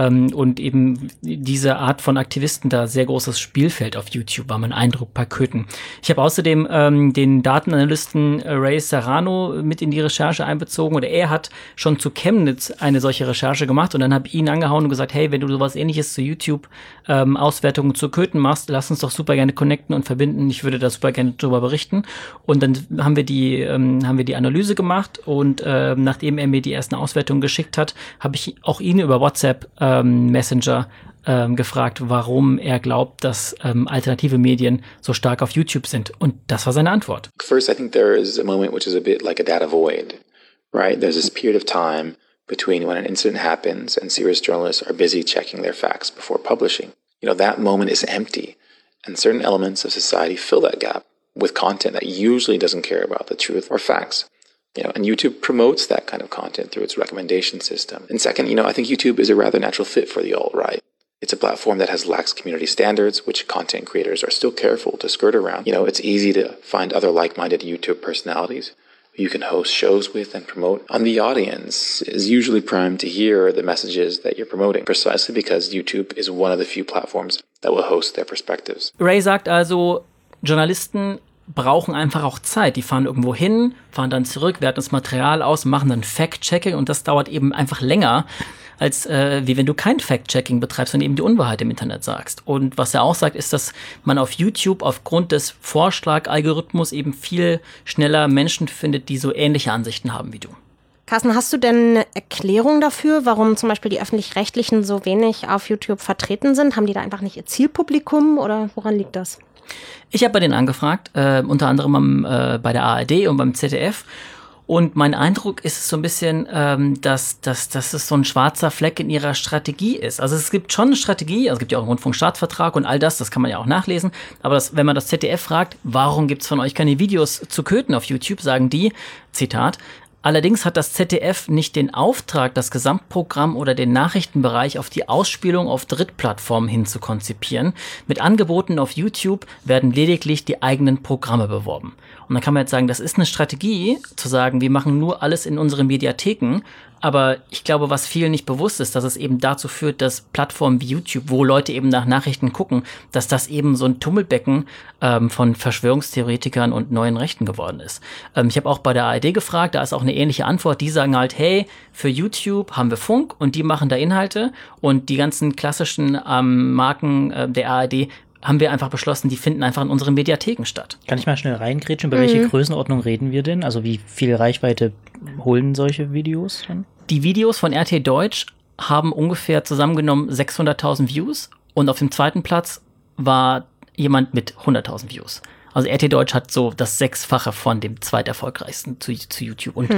und eben diese Art von Aktivisten da sehr großes Spielfeld auf YouTube, war mein Eindruck bei Köthen. Ich habe außerdem den Datenanalysten Ray Serrano mit in die Recherche einbezogen oder er hat schon zu Chemnitz eine solche Recherche gemacht und dann habe ich ihn angehauen und gesagt, hey, wenn du sowas Ähnliches zu YouTube Auswertungen zu Köthen machst, lass uns doch super gerne connecten und verbinden. Ich würde da super gerne drüber berichten. Und dann haben wir die Analyse gemacht und nachdem er mir die ersten Auswertungen geschickt hat, habe ich auch ihn über WhatsApp Messenger gefragt, warum er glaubt, dass alternative Medien so stark auf YouTube sind. Und das war seine Antwort. First, I think there is a moment which is a bit like a data void, right? There's this period of time between when an incident happens and serious journalists are busy checking their facts before publishing. You know, that moment is empty. And certain elements of society fill that gap with content that usually doesn't care about the truth or facts. You know, and YouTube promotes that kind of content through its recommendation system. And second, you know, I think YouTube is a rather natural fit for the alt-right. It's a platform that has lax community standards, which content creators are still careful to skirt around. You know, it's easy to find other like-minded YouTube personalities who you can host shows with and promote. And the audience is usually primed to hear the messages that you're promoting, precisely because YouTube is one of the few platforms that will host their perspectives. Ray sagt also, Journalisten brauchen einfach auch Zeit. Die fahren irgendwo hin, fahren dann zurück, werten das Material aus, machen dann Fact-Checking und das dauert eben einfach länger, als wie wenn du kein Fact-Checking betreibst und eben die Unwahrheit im Internet sagst. Und was er auch sagt, ist, dass man auf YouTube aufgrund des Vorschlag-Algorithmus eben viel schneller Menschen findet, die so ähnliche Ansichten haben wie du. Carsten, hast du denn eine Erklärung dafür, warum zum Beispiel die Öffentlich-Rechtlichen so wenig auf YouTube vertreten sind? Haben die da einfach nicht ihr Zielpublikum oder woran liegt das? Ich habe bei denen angefragt, unter anderem bei der ARD und beim ZDF. Und mein Eindruck ist so ein bisschen, dass es so ein schwarzer Fleck in ihrer Strategie ist. Also es gibt schon eine Strategie, also es gibt ja auch einen Rundfunkstaatsvertrag und all das kann man ja auch nachlesen. Aber wenn man das ZDF fragt, warum gibt es von euch keine Videos zu Köthen auf YouTube, sagen die, Zitat, allerdings hat das ZDF nicht den Auftrag, das Gesamtprogramm oder den Nachrichtenbereich auf die Ausspielung auf Drittplattformen hin zu konzipieren. Mit Angeboten auf YouTube werden lediglich die eigenen Programme beworben. Und dann kann man jetzt sagen, das ist eine Strategie, zu sagen, wir machen nur alles in unseren Mediatheken. Aber ich glaube, was vielen nicht bewusst ist, dass es eben dazu führt, dass Plattformen wie YouTube, wo Leute eben nach Nachrichten gucken, dass das eben so ein Tummelbecken von Verschwörungstheoretikern und neuen Rechten geworden ist. Ich habe auch bei der ARD gefragt, da ist auch eine ähnliche Antwort. Die sagen halt, hey, für YouTube haben wir Funk und die machen da Inhalte und die ganzen klassischen Marken der ARD haben wir einfach beschlossen, die finden einfach in unseren Mediatheken statt. Kann ich mal schnell reingrätschen? Über welche Größenordnung reden wir denn? Also wie viel Reichweite holen solche Videos dann? Die Videos von RT Deutsch haben ungefähr zusammengenommen 600.000 Views und auf dem zweiten Platz war jemand mit 100.000 Views. Also RT Deutsch hat so das 6-fache von dem zweiterfolgreichsten zu YouTube. Und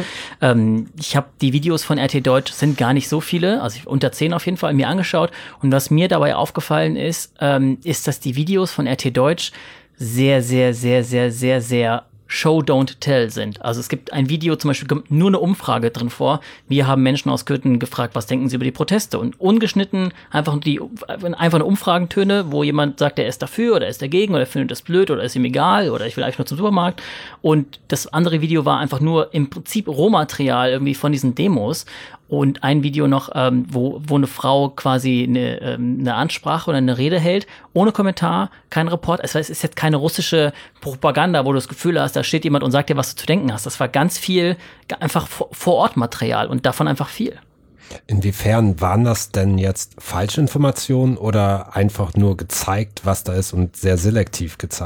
ich habe die Videos von RT Deutsch, sind gar nicht so viele, also unter 10 auf jeden Fall, mir angeschaut. Und was mir dabei aufgefallen ist, ist, dass die Videos von RT Deutsch sehr, sehr, sehr, sehr, sehr, sehr Show, don't tell sind. Also es gibt ein Video, zum Beispiel kommt nur eine Umfrage drin vor. Wir haben Menschen aus Köthen gefragt, was denken sie über die Proteste? Und ungeschnitten einfach eine Umfragentöne, wo jemand sagt, er ist dafür oder ist dagegen oder findet das blöd oder ist ihm egal oder ich will eigentlich nur zum Supermarkt. Und das andere Video war einfach nur im Prinzip Rohmaterial irgendwie von diesen Demos. Und ein Video noch, wo eine Frau quasi eine Ansprache oder eine Rede hält, ohne Kommentar, kein Report. Also es ist jetzt keine russische Propaganda, wo du das Gefühl hast, da steht jemand und sagt dir, was du zu denken hast. Das war ganz viel einfach Vor-Ort-Material und davon einfach viel. Inwiefern waren das denn jetzt Falschinformationen oder einfach nur gezeigt, was da ist und sehr selektiv gezeigt?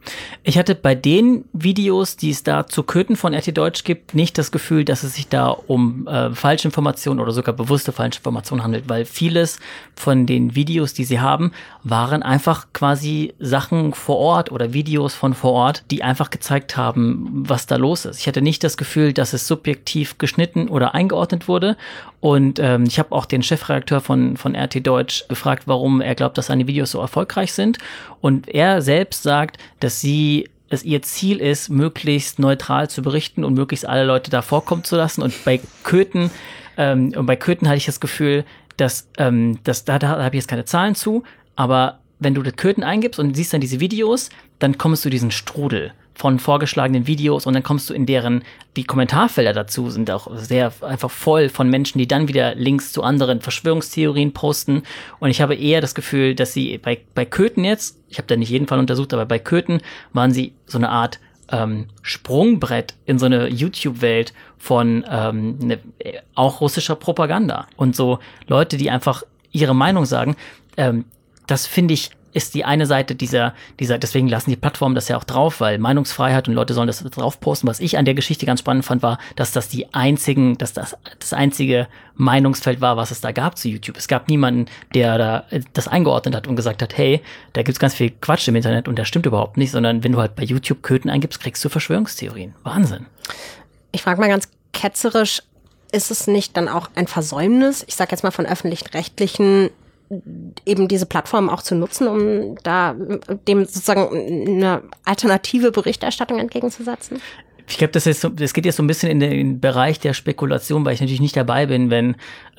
Ich hatte bei den Videos, die es da zu Köthen von RT Deutsch gibt, nicht das Gefühl, dass es sich da um Falschinformationen oder sogar bewusste Falschinformationen handelt, weil vieles von den Videos, die sie haben, waren einfach quasi Sachen vor Ort oder Videos von vor Ort, die einfach gezeigt haben, was da los ist. Ich hatte nicht das Gefühl, dass es subjektiv geschnitten oder eingeordnet wurde. Und ich habe auch den Chefredakteur von RT Deutsch gefragt, warum er glaubt, dass seine Videos so erfolgreich sind. Und er selbst sagt, dass es ihr Ziel ist, möglichst neutral zu berichten und möglichst alle Leute da vorkommen zu lassen. Und bei Köthen hatte ich das Gefühl, dass da habe ich jetzt keine Zahlen zu, aber wenn du das Köthen eingibst und siehst dann diese Videos, dann kommst du diesen Strudel von vorgeschlagenen Videos und dann kommst du in die Kommentarfelder dazu sind auch sehr einfach voll von Menschen, die dann wieder Links zu anderen Verschwörungstheorien posten. Und ich habe eher das Gefühl, dass sie bei Köthen jetzt, ich habe da nicht jeden Fall untersucht, aber bei Köthen waren sie so eine Art Sprungbrett in so eine YouTube-Welt von auch russischer Propaganda. Und so Leute, die einfach ihre Meinung sagen, das finde ich, ist die eine Seite dieser, deswegen lassen die Plattformen das ja auch drauf, weil Meinungsfreiheit und Leute sollen das drauf posten. Was ich an der Geschichte ganz spannend fand, war, dass das das einzige Meinungsfeld war, was es da gab zu YouTube. Es gab niemanden, der da das eingeordnet hat und gesagt hat, hey, da gibt's ganz viel Quatsch im Internet und das stimmt überhaupt nicht, sondern wenn du halt bei YouTube Köthen eingibst, kriegst du Verschwörungstheorien. Wahnsinn. Ich frage mal ganz ketzerisch, ist es nicht dann auch ein Versäumnis, ich sage jetzt mal von öffentlich-rechtlichen, eben diese Plattform auch zu nutzen, um da dem sozusagen eine alternative Berichterstattung entgegenzusetzen? Ich glaube, das geht jetzt so ein bisschen in den Bereich der Spekulation, weil ich natürlich nicht dabei bin, wenn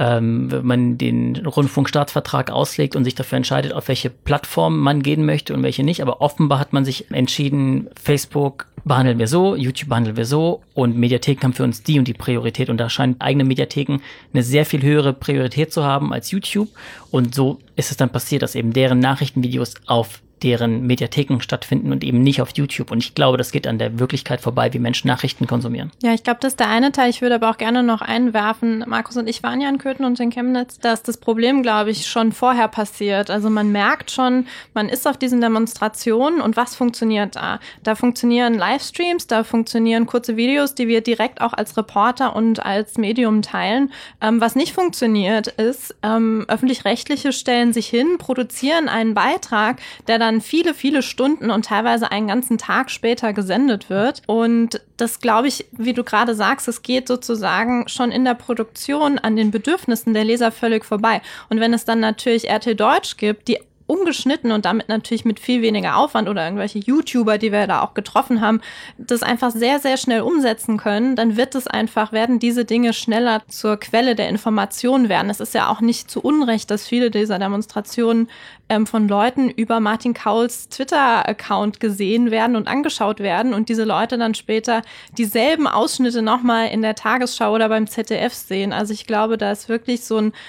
man den Rundfunkstaatsvertrag auslegt und sich dafür entscheidet, auf welche Plattform man gehen möchte und welche nicht. Aber offenbar hat man sich entschieden, Facebook behandeln wir so, YouTube behandeln wir so und Mediatheken haben für uns die und die Priorität. Und da scheinen eigene Mediatheken eine sehr viel höhere Priorität zu haben als YouTube. Und so ist es dann passiert, dass eben deren Nachrichtenvideos auf deren Mediatheken stattfinden und eben nicht auf YouTube. Und ich glaube, das geht an der Wirklichkeit vorbei, wie Menschen Nachrichten konsumieren. Ja, ich glaube, das ist der eine Teil. Ich würde aber auch gerne noch einwerfen, Markus und ich waren ja in Köthen und in Chemnitz, dass das Problem, glaube ich, schon vorher passiert. Also man merkt schon, man ist auf diesen Demonstrationen und was funktioniert da? Da funktionieren Livestreams, da funktionieren kurze Videos, die wir direkt auch als Reporter und als Medium teilen. Was nicht funktioniert ist, öffentlich-rechtliche stellen sich hin, produzieren einen Beitrag, der dann viele, viele Stunden und teilweise einen ganzen Tag später gesendet wird. Und das, glaube ich, wie du gerade sagst, es geht sozusagen schon in der Produktion an den Bedürfnissen der Leser völlig vorbei. Und wenn es dann natürlich RT Deutsch gibt, die ungeschnitten und damit natürlich mit viel weniger Aufwand oder irgendwelche YouTuber, die wir da auch getroffen haben, das einfach sehr, sehr schnell umsetzen können, dann werden diese Dinge schneller zur Quelle der Information werden. Es ist ja auch nicht zu Unrecht, dass viele dieser Demonstrationen von Leuten über Martin Kauls Twitter-Account gesehen werden und angeschaut werden und diese Leute dann später dieselben Ausschnitte nochmal in der Tagesschau oder beim ZDF sehen. Also ich glaube, da ist wirklich so eine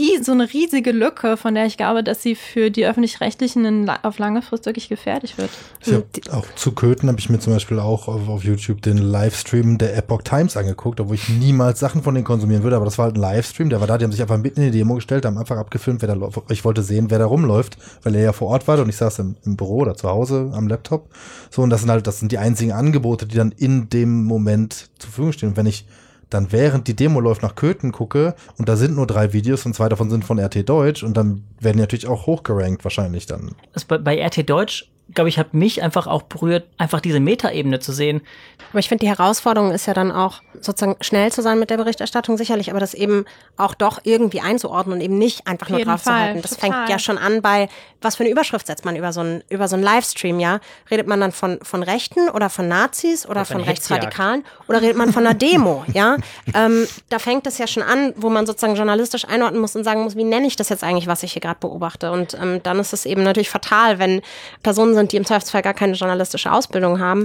riesige Lücke, von der ich glaube, dass sie für die Öffentlich-Rechtlichen auf lange Frist wirklich gefährlich wird. Auch zu Köthen habe ich mir zum Beispiel auch auf YouTube den Livestream der Epoch Times angeguckt, obwohl ich niemals Sachen von denen konsumieren würde, aber das war halt ein Livestream, der war da, die haben sich einfach mitten in die Demo gestellt, haben einfach abgefilmt, wer da läuft. Ich wollte sehen, wer da rumläuft, weil er ja vor Ort war und ich saß im Büro oder zu Hause am Laptop. So, und das sind die einzigen Angebote, die dann in dem Moment zur Verfügung stehen. Und wenn ich dann während die Demo läuft nach Köthen gucke und da sind nur 3 Videos und 2 davon sind von RT Deutsch und dann werden die natürlich auch hochgerankt wahrscheinlich dann. Bei RT Deutsch, glaube ich, hat mich einfach auch berührt, einfach diese Metaebene zu sehen. Aber ich finde, die Herausforderung ist ja dann auch, sozusagen schnell zu sein mit der Berichterstattung sicherlich, aber das eben auch doch irgendwie einzuordnen und eben nicht einfach nur drauf zu halten. Das fängt ja schon an bei, was für eine Überschrift setzt man über so einen Livestream, ja? Redet man dann von Rechten oder von Nazis oder von Rechtsradikalen oder redet man von einer Demo, ja? Da fängt es ja schon an, wo man sozusagen journalistisch einordnen muss und sagen muss, wie nenne ich das jetzt eigentlich, was ich hier gerade beobachte? Und dann ist es eben natürlich fatal, wenn Personen sind, die im Zweifelsfall gar keine journalistische Ausbildung haben,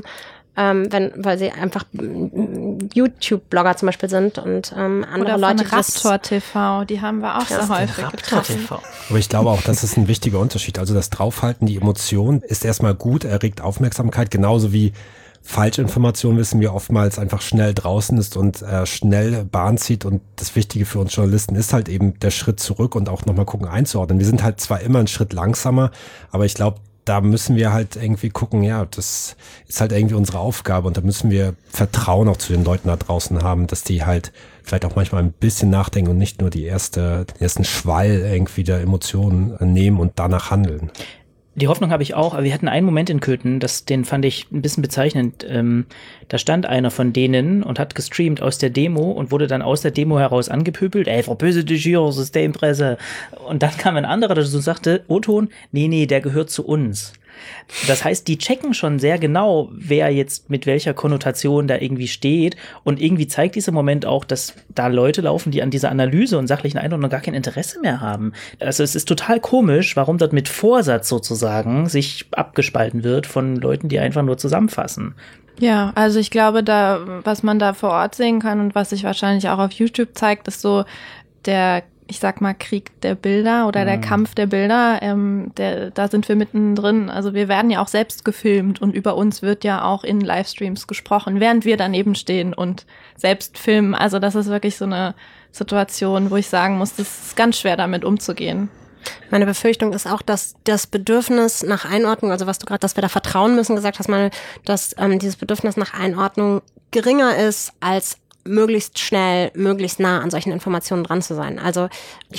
weil sie einfach YouTube-Blogger zum Beispiel sind und andere oder Leute. Oder Raptor TV, die haben wir auch sehr häufig getroffen. Aber ich glaube auch, das ist ein wichtiger Unterschied. Also das Draufhalten, die Emotion ist erstmal gut, erregt Aufmerksamkeit, genauso wie Falschinformation wissen wir oftmals einfach schnell draußen ist und schnell Bahn zieht und das Wichtige für uns Journalisten ist halt eben der Schritt zurück und auch nochmal gucken einzuordnen. Wir sind halt zwar immer einen Schritt langsamer, aber ich glaube, da müssen wir halt irgendwie gucken, ja, das ist halt irgendwie unsere Aufgabe und da müssen wir Vertrauen auch zu den Leuten da draußen haben, dass die halt vielleicht auch manchmal ein bisschen nachdenken und nicht nur den ersten Schwall irgendwie der Emotionen nehmen und danach handeln. Die Hoffnung habe ich auch, aber wir hatten einen Moment in Köthen, den fand ich ein bisschen bezeichnend. Da stand einer von denen und hat gestreamt aus der Demo und wurde dann aus der Demo heraus angepöbelt. Ey, verpisse dich hier, Systempresse. Und dann kam ein anderer, der so sagte, O-Ton, nee, der gehört zu uns. Das heißt, die checken schon sehr genau, wer jetzt mit welcher Konnotation da irgendwie steht. Und irgendwie zeigt dieser Moment auch, dass da Leute laufen, die an dieser Analyse und sachlichen Einordnung gar kein Interesse mehr haben. Also es ist total komisch, warum dort mit Vorsatz sozusagen sich abgespalten wird von Leuten, die einfach nur zusammenfassen. Ja, also ich glaube, was man da vor Ort sehen kann und was sich wahrscheinlich auch auf YouTube zeigt, ist so ich sag mal, Krieg der Bilder oder der Kampf der Bilder, da sind wir mittendrin. Also wir werden ja auch selbst gefilmt und über uns wird ja auch in Livestreams gesprochen, während wir daneben stehen und selbst filmen. Also das ist wirklich so eine Situation, wo ich sagen muss, das ist ganz schwer damit umzugehen. Meine Befürchtung ist auch, dass das Bedürfnis nach Einordnung, also was du gerade, dass wir da vertrauen müssen, gesagt hast, dass dieses Bedürfnis nach Einordnung geringer ist als möglichst schnell, möglichst nah an solchen Informationen dran zu sein. Also ich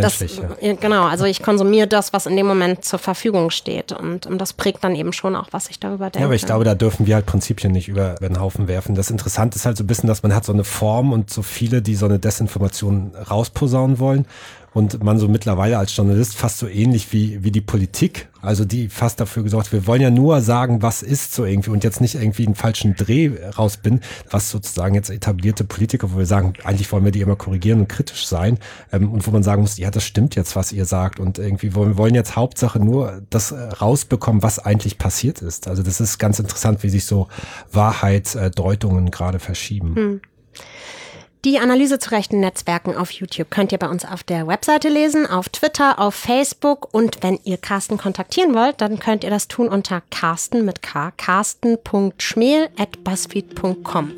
konsumiere das, was in dem Moment zur Verfügung steht und das prägt dann eben schon auch, was ich darüber denke. Ja, aber ich glaube, da dürfen wir halt Prinzipien nicht über den Haufen werfen. Das Interessante ist halt so ein bisschen, dass man hat so eine Form und so viele, die so eine Desinformation rausposaunen wollen. Und man so mittlerweile als Journalist fast so ähnlich wie die Politik, also die fast dafür gesorgt, wir wollen ja nur sagen, was ist so irgendwie und jetzt nicht irgendwie einen falschen Dreh rausbinden, was sozusagen jetzt etablierte Politiker, wo wir sagen, eigentlich wollen wir die immer korrigieren und kritisch sein und wo man sagen muss, ja, das stimmt jetzt, was ihr sagt und irgendwie wir wollen jetzt Hauptsache nur das rausbekommen, was eigentlich passiert ist. Also das ist ganz interessant, wie sich so Wahrheitsdeutungen gerade verschieben. Die Analyse zu rechten Netzwerken auf YouTube könnt ihr bei uns auf der Webseite lesen, auf Twitter, auf Facebook und wenn ihr Carsten kontaktieren wollt, dann könnt ihr das tun unter Carsten mit K, carsten.schmel@buzzfeed.com.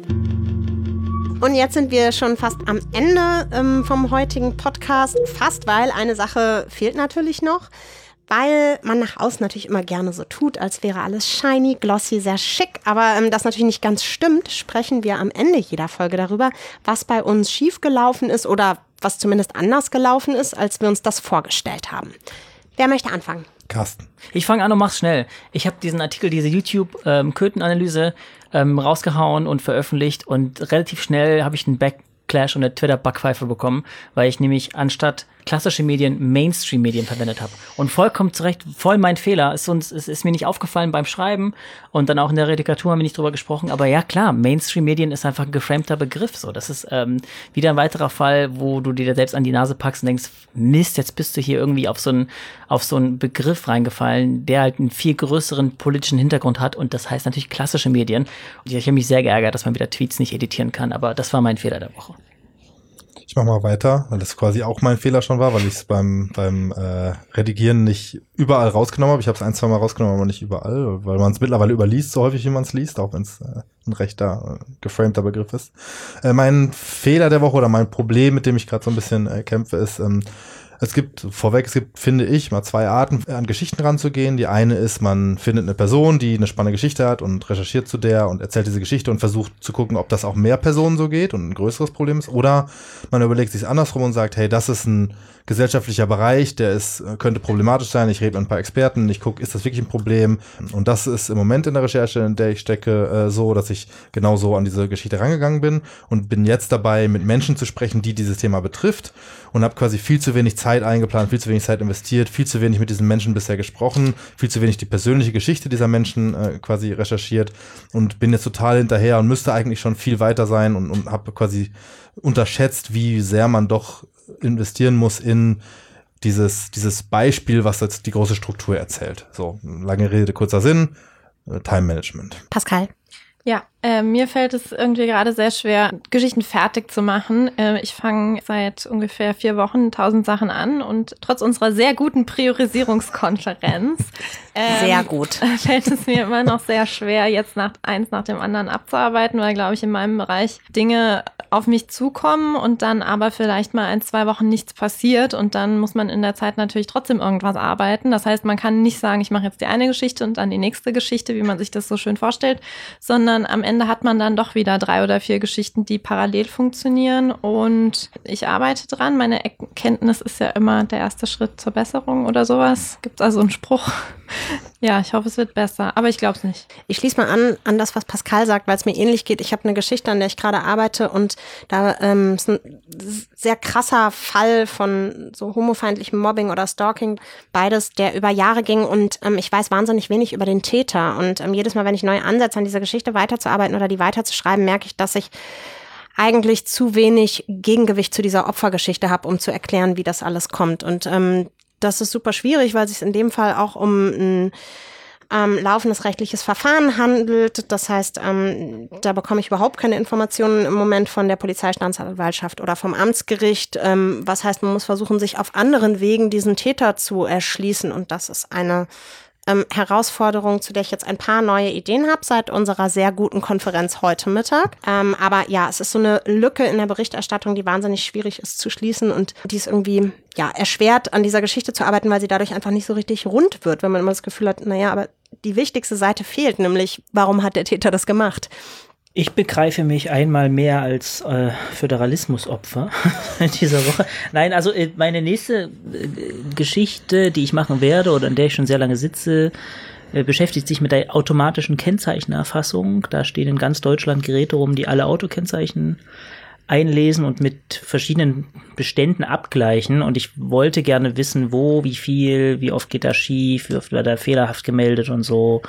Und jetzt sind wir schon fast am Ende vom heutigen Podcast, fast, weil eine Sache fehlt natürlich noch. Weil man nach außen natürlich immer gerne so tut, als wäre alles shiny, glossy, sehr schick. Aber das natürlich nicht ganz stimmt, sprechen wir am Ende jeder Folge darüber, was bei uns schiefgelaufen ist oder was zumindest anders gelaufen ist, als wir uns das vorgestellt haben. Wer möchte anfangen? Carsten. Ich fange an und mach's schnell. Ich habe diesen Artikel, diese YouTube-Köthen-Analyse rausgehauen und veröffentlicht und relativ schnell habe ich einen Backlash und eine Twitter-Backpfeife bekommen, weil ich nämlich anstatt klassische Medien Mainstream-Medien verwendet habe. Und vollkommen zurecht, voll mein Fehler. Es ist mir nicht aufgefallen beim Schreiben und dann auch in der Redikatur haben wir nicht drüber gesprochen. Aber ja, klar, Mainstream-Medien ist einfach ein geframter Begriff. So, das ist wieder ein weiterer Fall, wo du dir selbst an die Nase packst und denkst, Mist, jetzt bist du hier irgendwie auf so einen Begriff reingefallen, der halt einen viel größeren politischen Hintergrund hat. Und das heißt natürlich klassische Medien. Und ich habe mich sehr geärgert, dass man wieder Tweets nicht editieren kann. Aber das war mein Fehler der Woche. Ich mach mal weiter, weil das quasi auch mein Fehler schon war, weil ich es beim Redigieren nicht überall rausgenommen habe. Ich habe es 1-2 Mal rausgenommen, aber nicht überall, weil man es mittlerweile überliest, so häufig wie man es liest, auch wenn es ein rechter, geframter Begriff ist. Mein Fehler der Woche oder mein Problem, mit dem ich gerade so ein bisschen kämpfe, ist, es gibt, finde ich, mal 2 Arten, an Geschichten ranzugehen. Die eine ist, man findet eine Person, die eine spannende Geschichte hat und recherchiert zu der und erzählt diese Geschichte und versucht zu gucken, ob das auch mehr Personen so geht und ein größeres Problem ist. Oder man überlegt sich andersrum und sagt, hey, das ist ein gesellschaftlicher Bereich, könnte problematisch sein. Ich rede mit ein paar Experten, ich gucke, ist das wirklich ein Problem? Und das ist im Moment in der Recherche, in der ich stecke, so, dass ich genauso an diese Geschichte rangegangen bin und bin jetzt dabei, mit Menschen zu sprechen, die dieses Thema betrifft und habe quasi viel zu wenig Zeit eingeplant, viel zu wenig Zeit investiert, viel zu wenig mit diesen Menschen bisher gesprochen, viel zu wenig die persönliche Geschichte dieser Menschen quasi recherchiert und bin jetzt total hinterher und müsste eigentlich schon viel weiter sein und habe quasi unterschätzt, wie sehr man doch investieren muss in dieses Beispiel, was jetzt die große Struktur erzählt. So, lange Rede, kurzer Sinn, Time Management. Pascal. Ja, Mir fällt es irgendwie gerade sehr schwer, Geschichten fertig zu machen. Ich fange seit ungefähr 4 Wochen 1000 Sachen an und trotz unserer sehr guten Priorisierungskonferenz sehr gut. Fällt es mir immer noch sehr schwer, jetzt eins nach dem anderen abzuarbeiten, weil, glaube ich, in meinem Bereich Dinge auf mich zukommen und dann aber vielleicht mal 1-2 Wochen nichts passiert und dann muss man in der Zeit natürlich trotzdem irgendwas arbeiten. Das heißt, man kann nicht sagen, ich mache jetzt die eine Geschichte und dann die nächste Geschichte, wie man sich das so schön vorstellt, sondern am Ende hat man dann doch wieder 3 oder 4 Geschichten, die parallel funktionieren und ich arbeite dran. Meine Erkenntnis ist ja immer der erste Schritt zur Besserung oder sowas. Gibt es also einen Spruch? Ja, ich hoffe, es wird besser, aber ich glaube es nicht. Ich schließe mal an das, was Pascal sagt, weil es mir ähnlich geht. Ich habe eine Geschichte, an der ich gerade arbeite und da ist ein sehr krasser Fall von so homofeindlichem Mobbing oder Stalking, beides, der über Jahre ging und ich weiß wahnsinnig wenig über den Täter und jedes Mal, wenn ich neu ansetze, an dieser Geschichte weiterzuarbeiten oder die weiterzuschreiben, merke ich, dass ich eigentlich zu wenig Gegengewicht zu dieser Opfergeschichte habe, um zu erklären, wie das alles kommt und das ist super schwierig, weil es sich in dem Fall auch um ein laufendes rechtliches Verfahren handelt. Das heißt, da bekomme ich überhaupt keine Informationen im Moment von der Polizeistaatsanwaltschaft oder vom Amtsgericht. Was heißt, man muss versuchen, sich auf anderen Wegen diesen Täter zu erschließen. Und das ist eine Herausforderung, zu der ich jetzt ein paar neue Ideen habe seit unserer sehr guten Konferenz heute Mittag. Aber ja, es ist so eine Lücke in der Berichterstattung, die wahnsinnig schwierig ist zu schließen und die ist irgendwie erschwert, an dieser Geschichte zu arbeiten, weil sie dadurch einfach nicht so richtig rund wird, wenn man immer das Gefühl hat, aber die wichtigste Seite fehlt, nämlich warum hat der Täter das gemacht? Ich begreife mich einmal mehr als Föderalismusopfer in dieser Woche. Nein, also meine nächste Geschichte, die ich machen werde oder an der ich schon sehr lange sitze, beschäftigt sich mit der automatischen Kennzeichenerfassung. Da stehen in ganz Deutschland Geräte rum, die alle Autokennzeichen einlesen und mit verschiedenen Beständen abgleichen. Und ich wollte gerne wissen, wo, wie viel, wie oft geht das schief, wie oft wird da fehlerhaft gemeldet und so.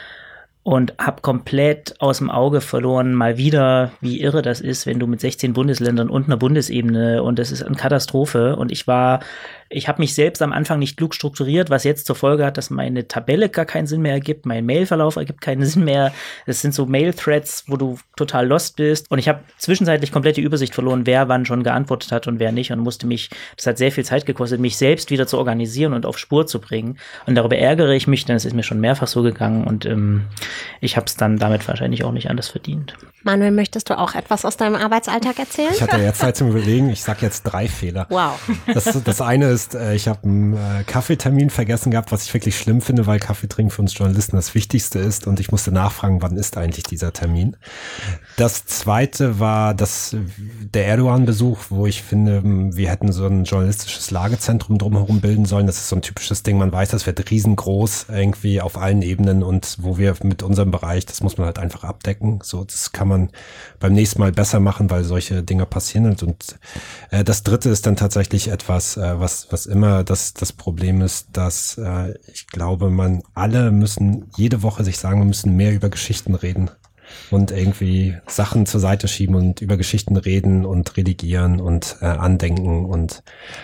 Und habe komplett aus dem Auge verloren, mal wieder, wie irre das ist, wenn du mit 16 Bundesländern und einer Bundesebene und das ist eine Katastrophe. Und ich habe mich selbst am Anfang nicht klug strukturiert, was jetzt zur Folge hat, dass meine Tabelle gar keinen Sinn mehr ergibt, mein Mailverlauf ergibt keinen Sinn mehr. Das sind so Mail-Threads, wo du total lost bist. Und ich habe zwischenzeitlich komplett die Übersicht verloren, wer wann schon geantwortet hat und wer nicht. Und das hat sehr viel Zeit gekostet, mich selbst wieder zu organisieren und auf Spur zu bringen. Und darüber ärgere ich mich, denn es ist mir schon mehrfach so gegangen. Und ich habe es dann damit wahrscheinlich auch nicht anders verdient. Manuel, möchtest du auch etwas aus deinem Arbeitsalltag erzählen? Ich hatte jetzt Zeit zum Überlegen. Ich sage jetzt 3 Fehler. Wow. Das eine ist, ich habe einen Kaffeetermin vergessen gehabt, was ich wirklich schlimm finde, weil Kaffee trinken für uns Journalisten das Wichtigste ist. Und ich musste nachfragen, wann ist eigentlich dieser Termin? Das zweite war der Erdogan-Besuch, wo ich finde, wir hätten so ein journalistisches Lagezentrum drumherum bilden sollen. Das ist so ein typisches Ding. Man weiß, das wird riesengroß irgendwie auf allen Ebenen und wo wir mit unserem Bereich, das muss man halt einfach abdecken. So, das kann man beim nächsten Mal besser machen, weil solche Dinge passieren. Und das dritte ist dann tatsächlich etwas, was immer das Problem ist, dass ich glaube, alle müssen jede Woche sich sagen, wir müssen mehr über Geschichten reden und irgendwie Sachen zur Seite schieben und über Geschichten reden und redigieren und andenken und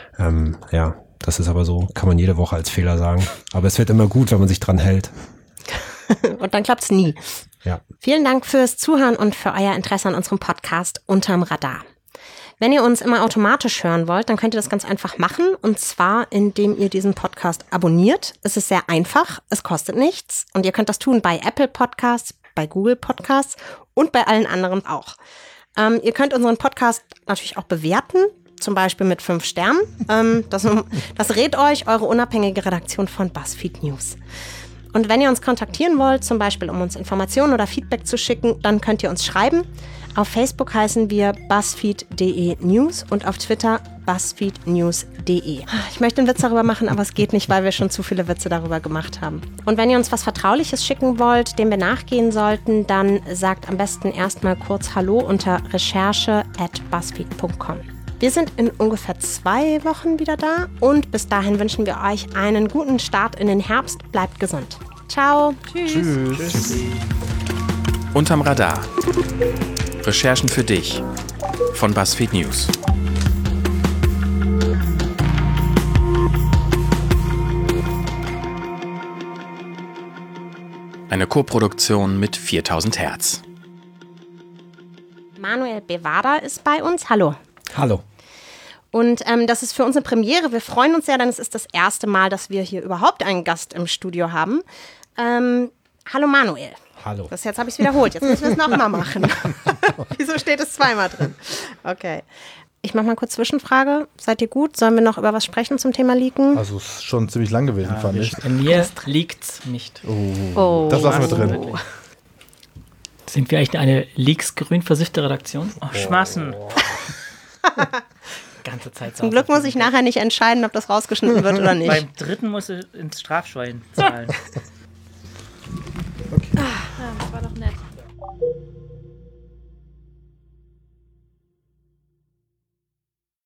das ist aber so, kann man jede Woche als Fehler sagen. Aber es wird immer gut, wenn man sich dran hält. Und dann klappt's nie. Ja. Vielen Dank fürs Zuhören und für euer Interesse an unserem Podcast Unterm Radar. Wenn ihr uns immer automatisch hören wollt, dann könnt ihr das ganz einfach machen. Und zwar, indem ihr diesen Podcast abonniert. Es ist sehr einfach, es kostet nichts. Und ihr könnt das tun bei Apple Podcasts, bei Google Podcasts und bei allen anderen auch. Ihr könnt unseren Podcast natürlich auch bewerten, zum Beispiel mit 5 Sternen. Das rät euch eure unabhängige Redaktion von BuzzFeed News. Und wenn ihr uns kontaktieren wollt, zum Beispiel um uns Informationen oder Feedback zu schicken, dann könnt ihr uns schreiben. Auf Facebook heißen wir buzzfeed.de News und auf Twitter buzzfeednews.de. Ich möchte einen Witz darüber machen, aber es geht nicht, weil wir schon zu viele Witze darüber gemacht haben. Und wenn ihr uns was Vertrauliches schicken wollt, dem wir nachgehen sollten, dann sagt am besten erstmal kurz Hallo unter recherche@buzzfeed.com. Wir sind in ungefähr 2 Wochen wieder da und bis dahin wünschen wir euch einen guten Start in den Herbst. Bleibt gesund. Ciao. Tschüss. Unterm Radar. Recherchen für dich von BuzzFeed News. Eine Koproduktion mit 4000 Hertz. Manuel Bevada ist bei uns. Hallo. Hallo. Und das ist für uns eine Premiere. Wir freuen uns sehr, denn es ist das erste Mal, dass wir hier überhaupt einen Gast im Studio haben. Hallo Manuel. Hallo. Jetzt habe ich es wiederholt. Jetzt müssen wir es nochmal machen. Wieso steht es zweimal drin? Okay. Ich mache mal kurz Zwischenfrage. Seid ihr gut? Sollen wir noch über was sprechen zum Thema Leaken? Also es ist schon ziemlich lang gewesen, fand ich. In mir liegt's nicht. Das lassen wir drin. Sind wir eigentlich eine Leaks-grün versiffte Redaktion? Oh, Schmassen. Ganze Zeit Zum Glück muss ich nachher nicht entscheiden, ob das rausgeschnitten wird oder nicht. Beim dritten musst du ins Strafschwein zahlen. Ja, das war doch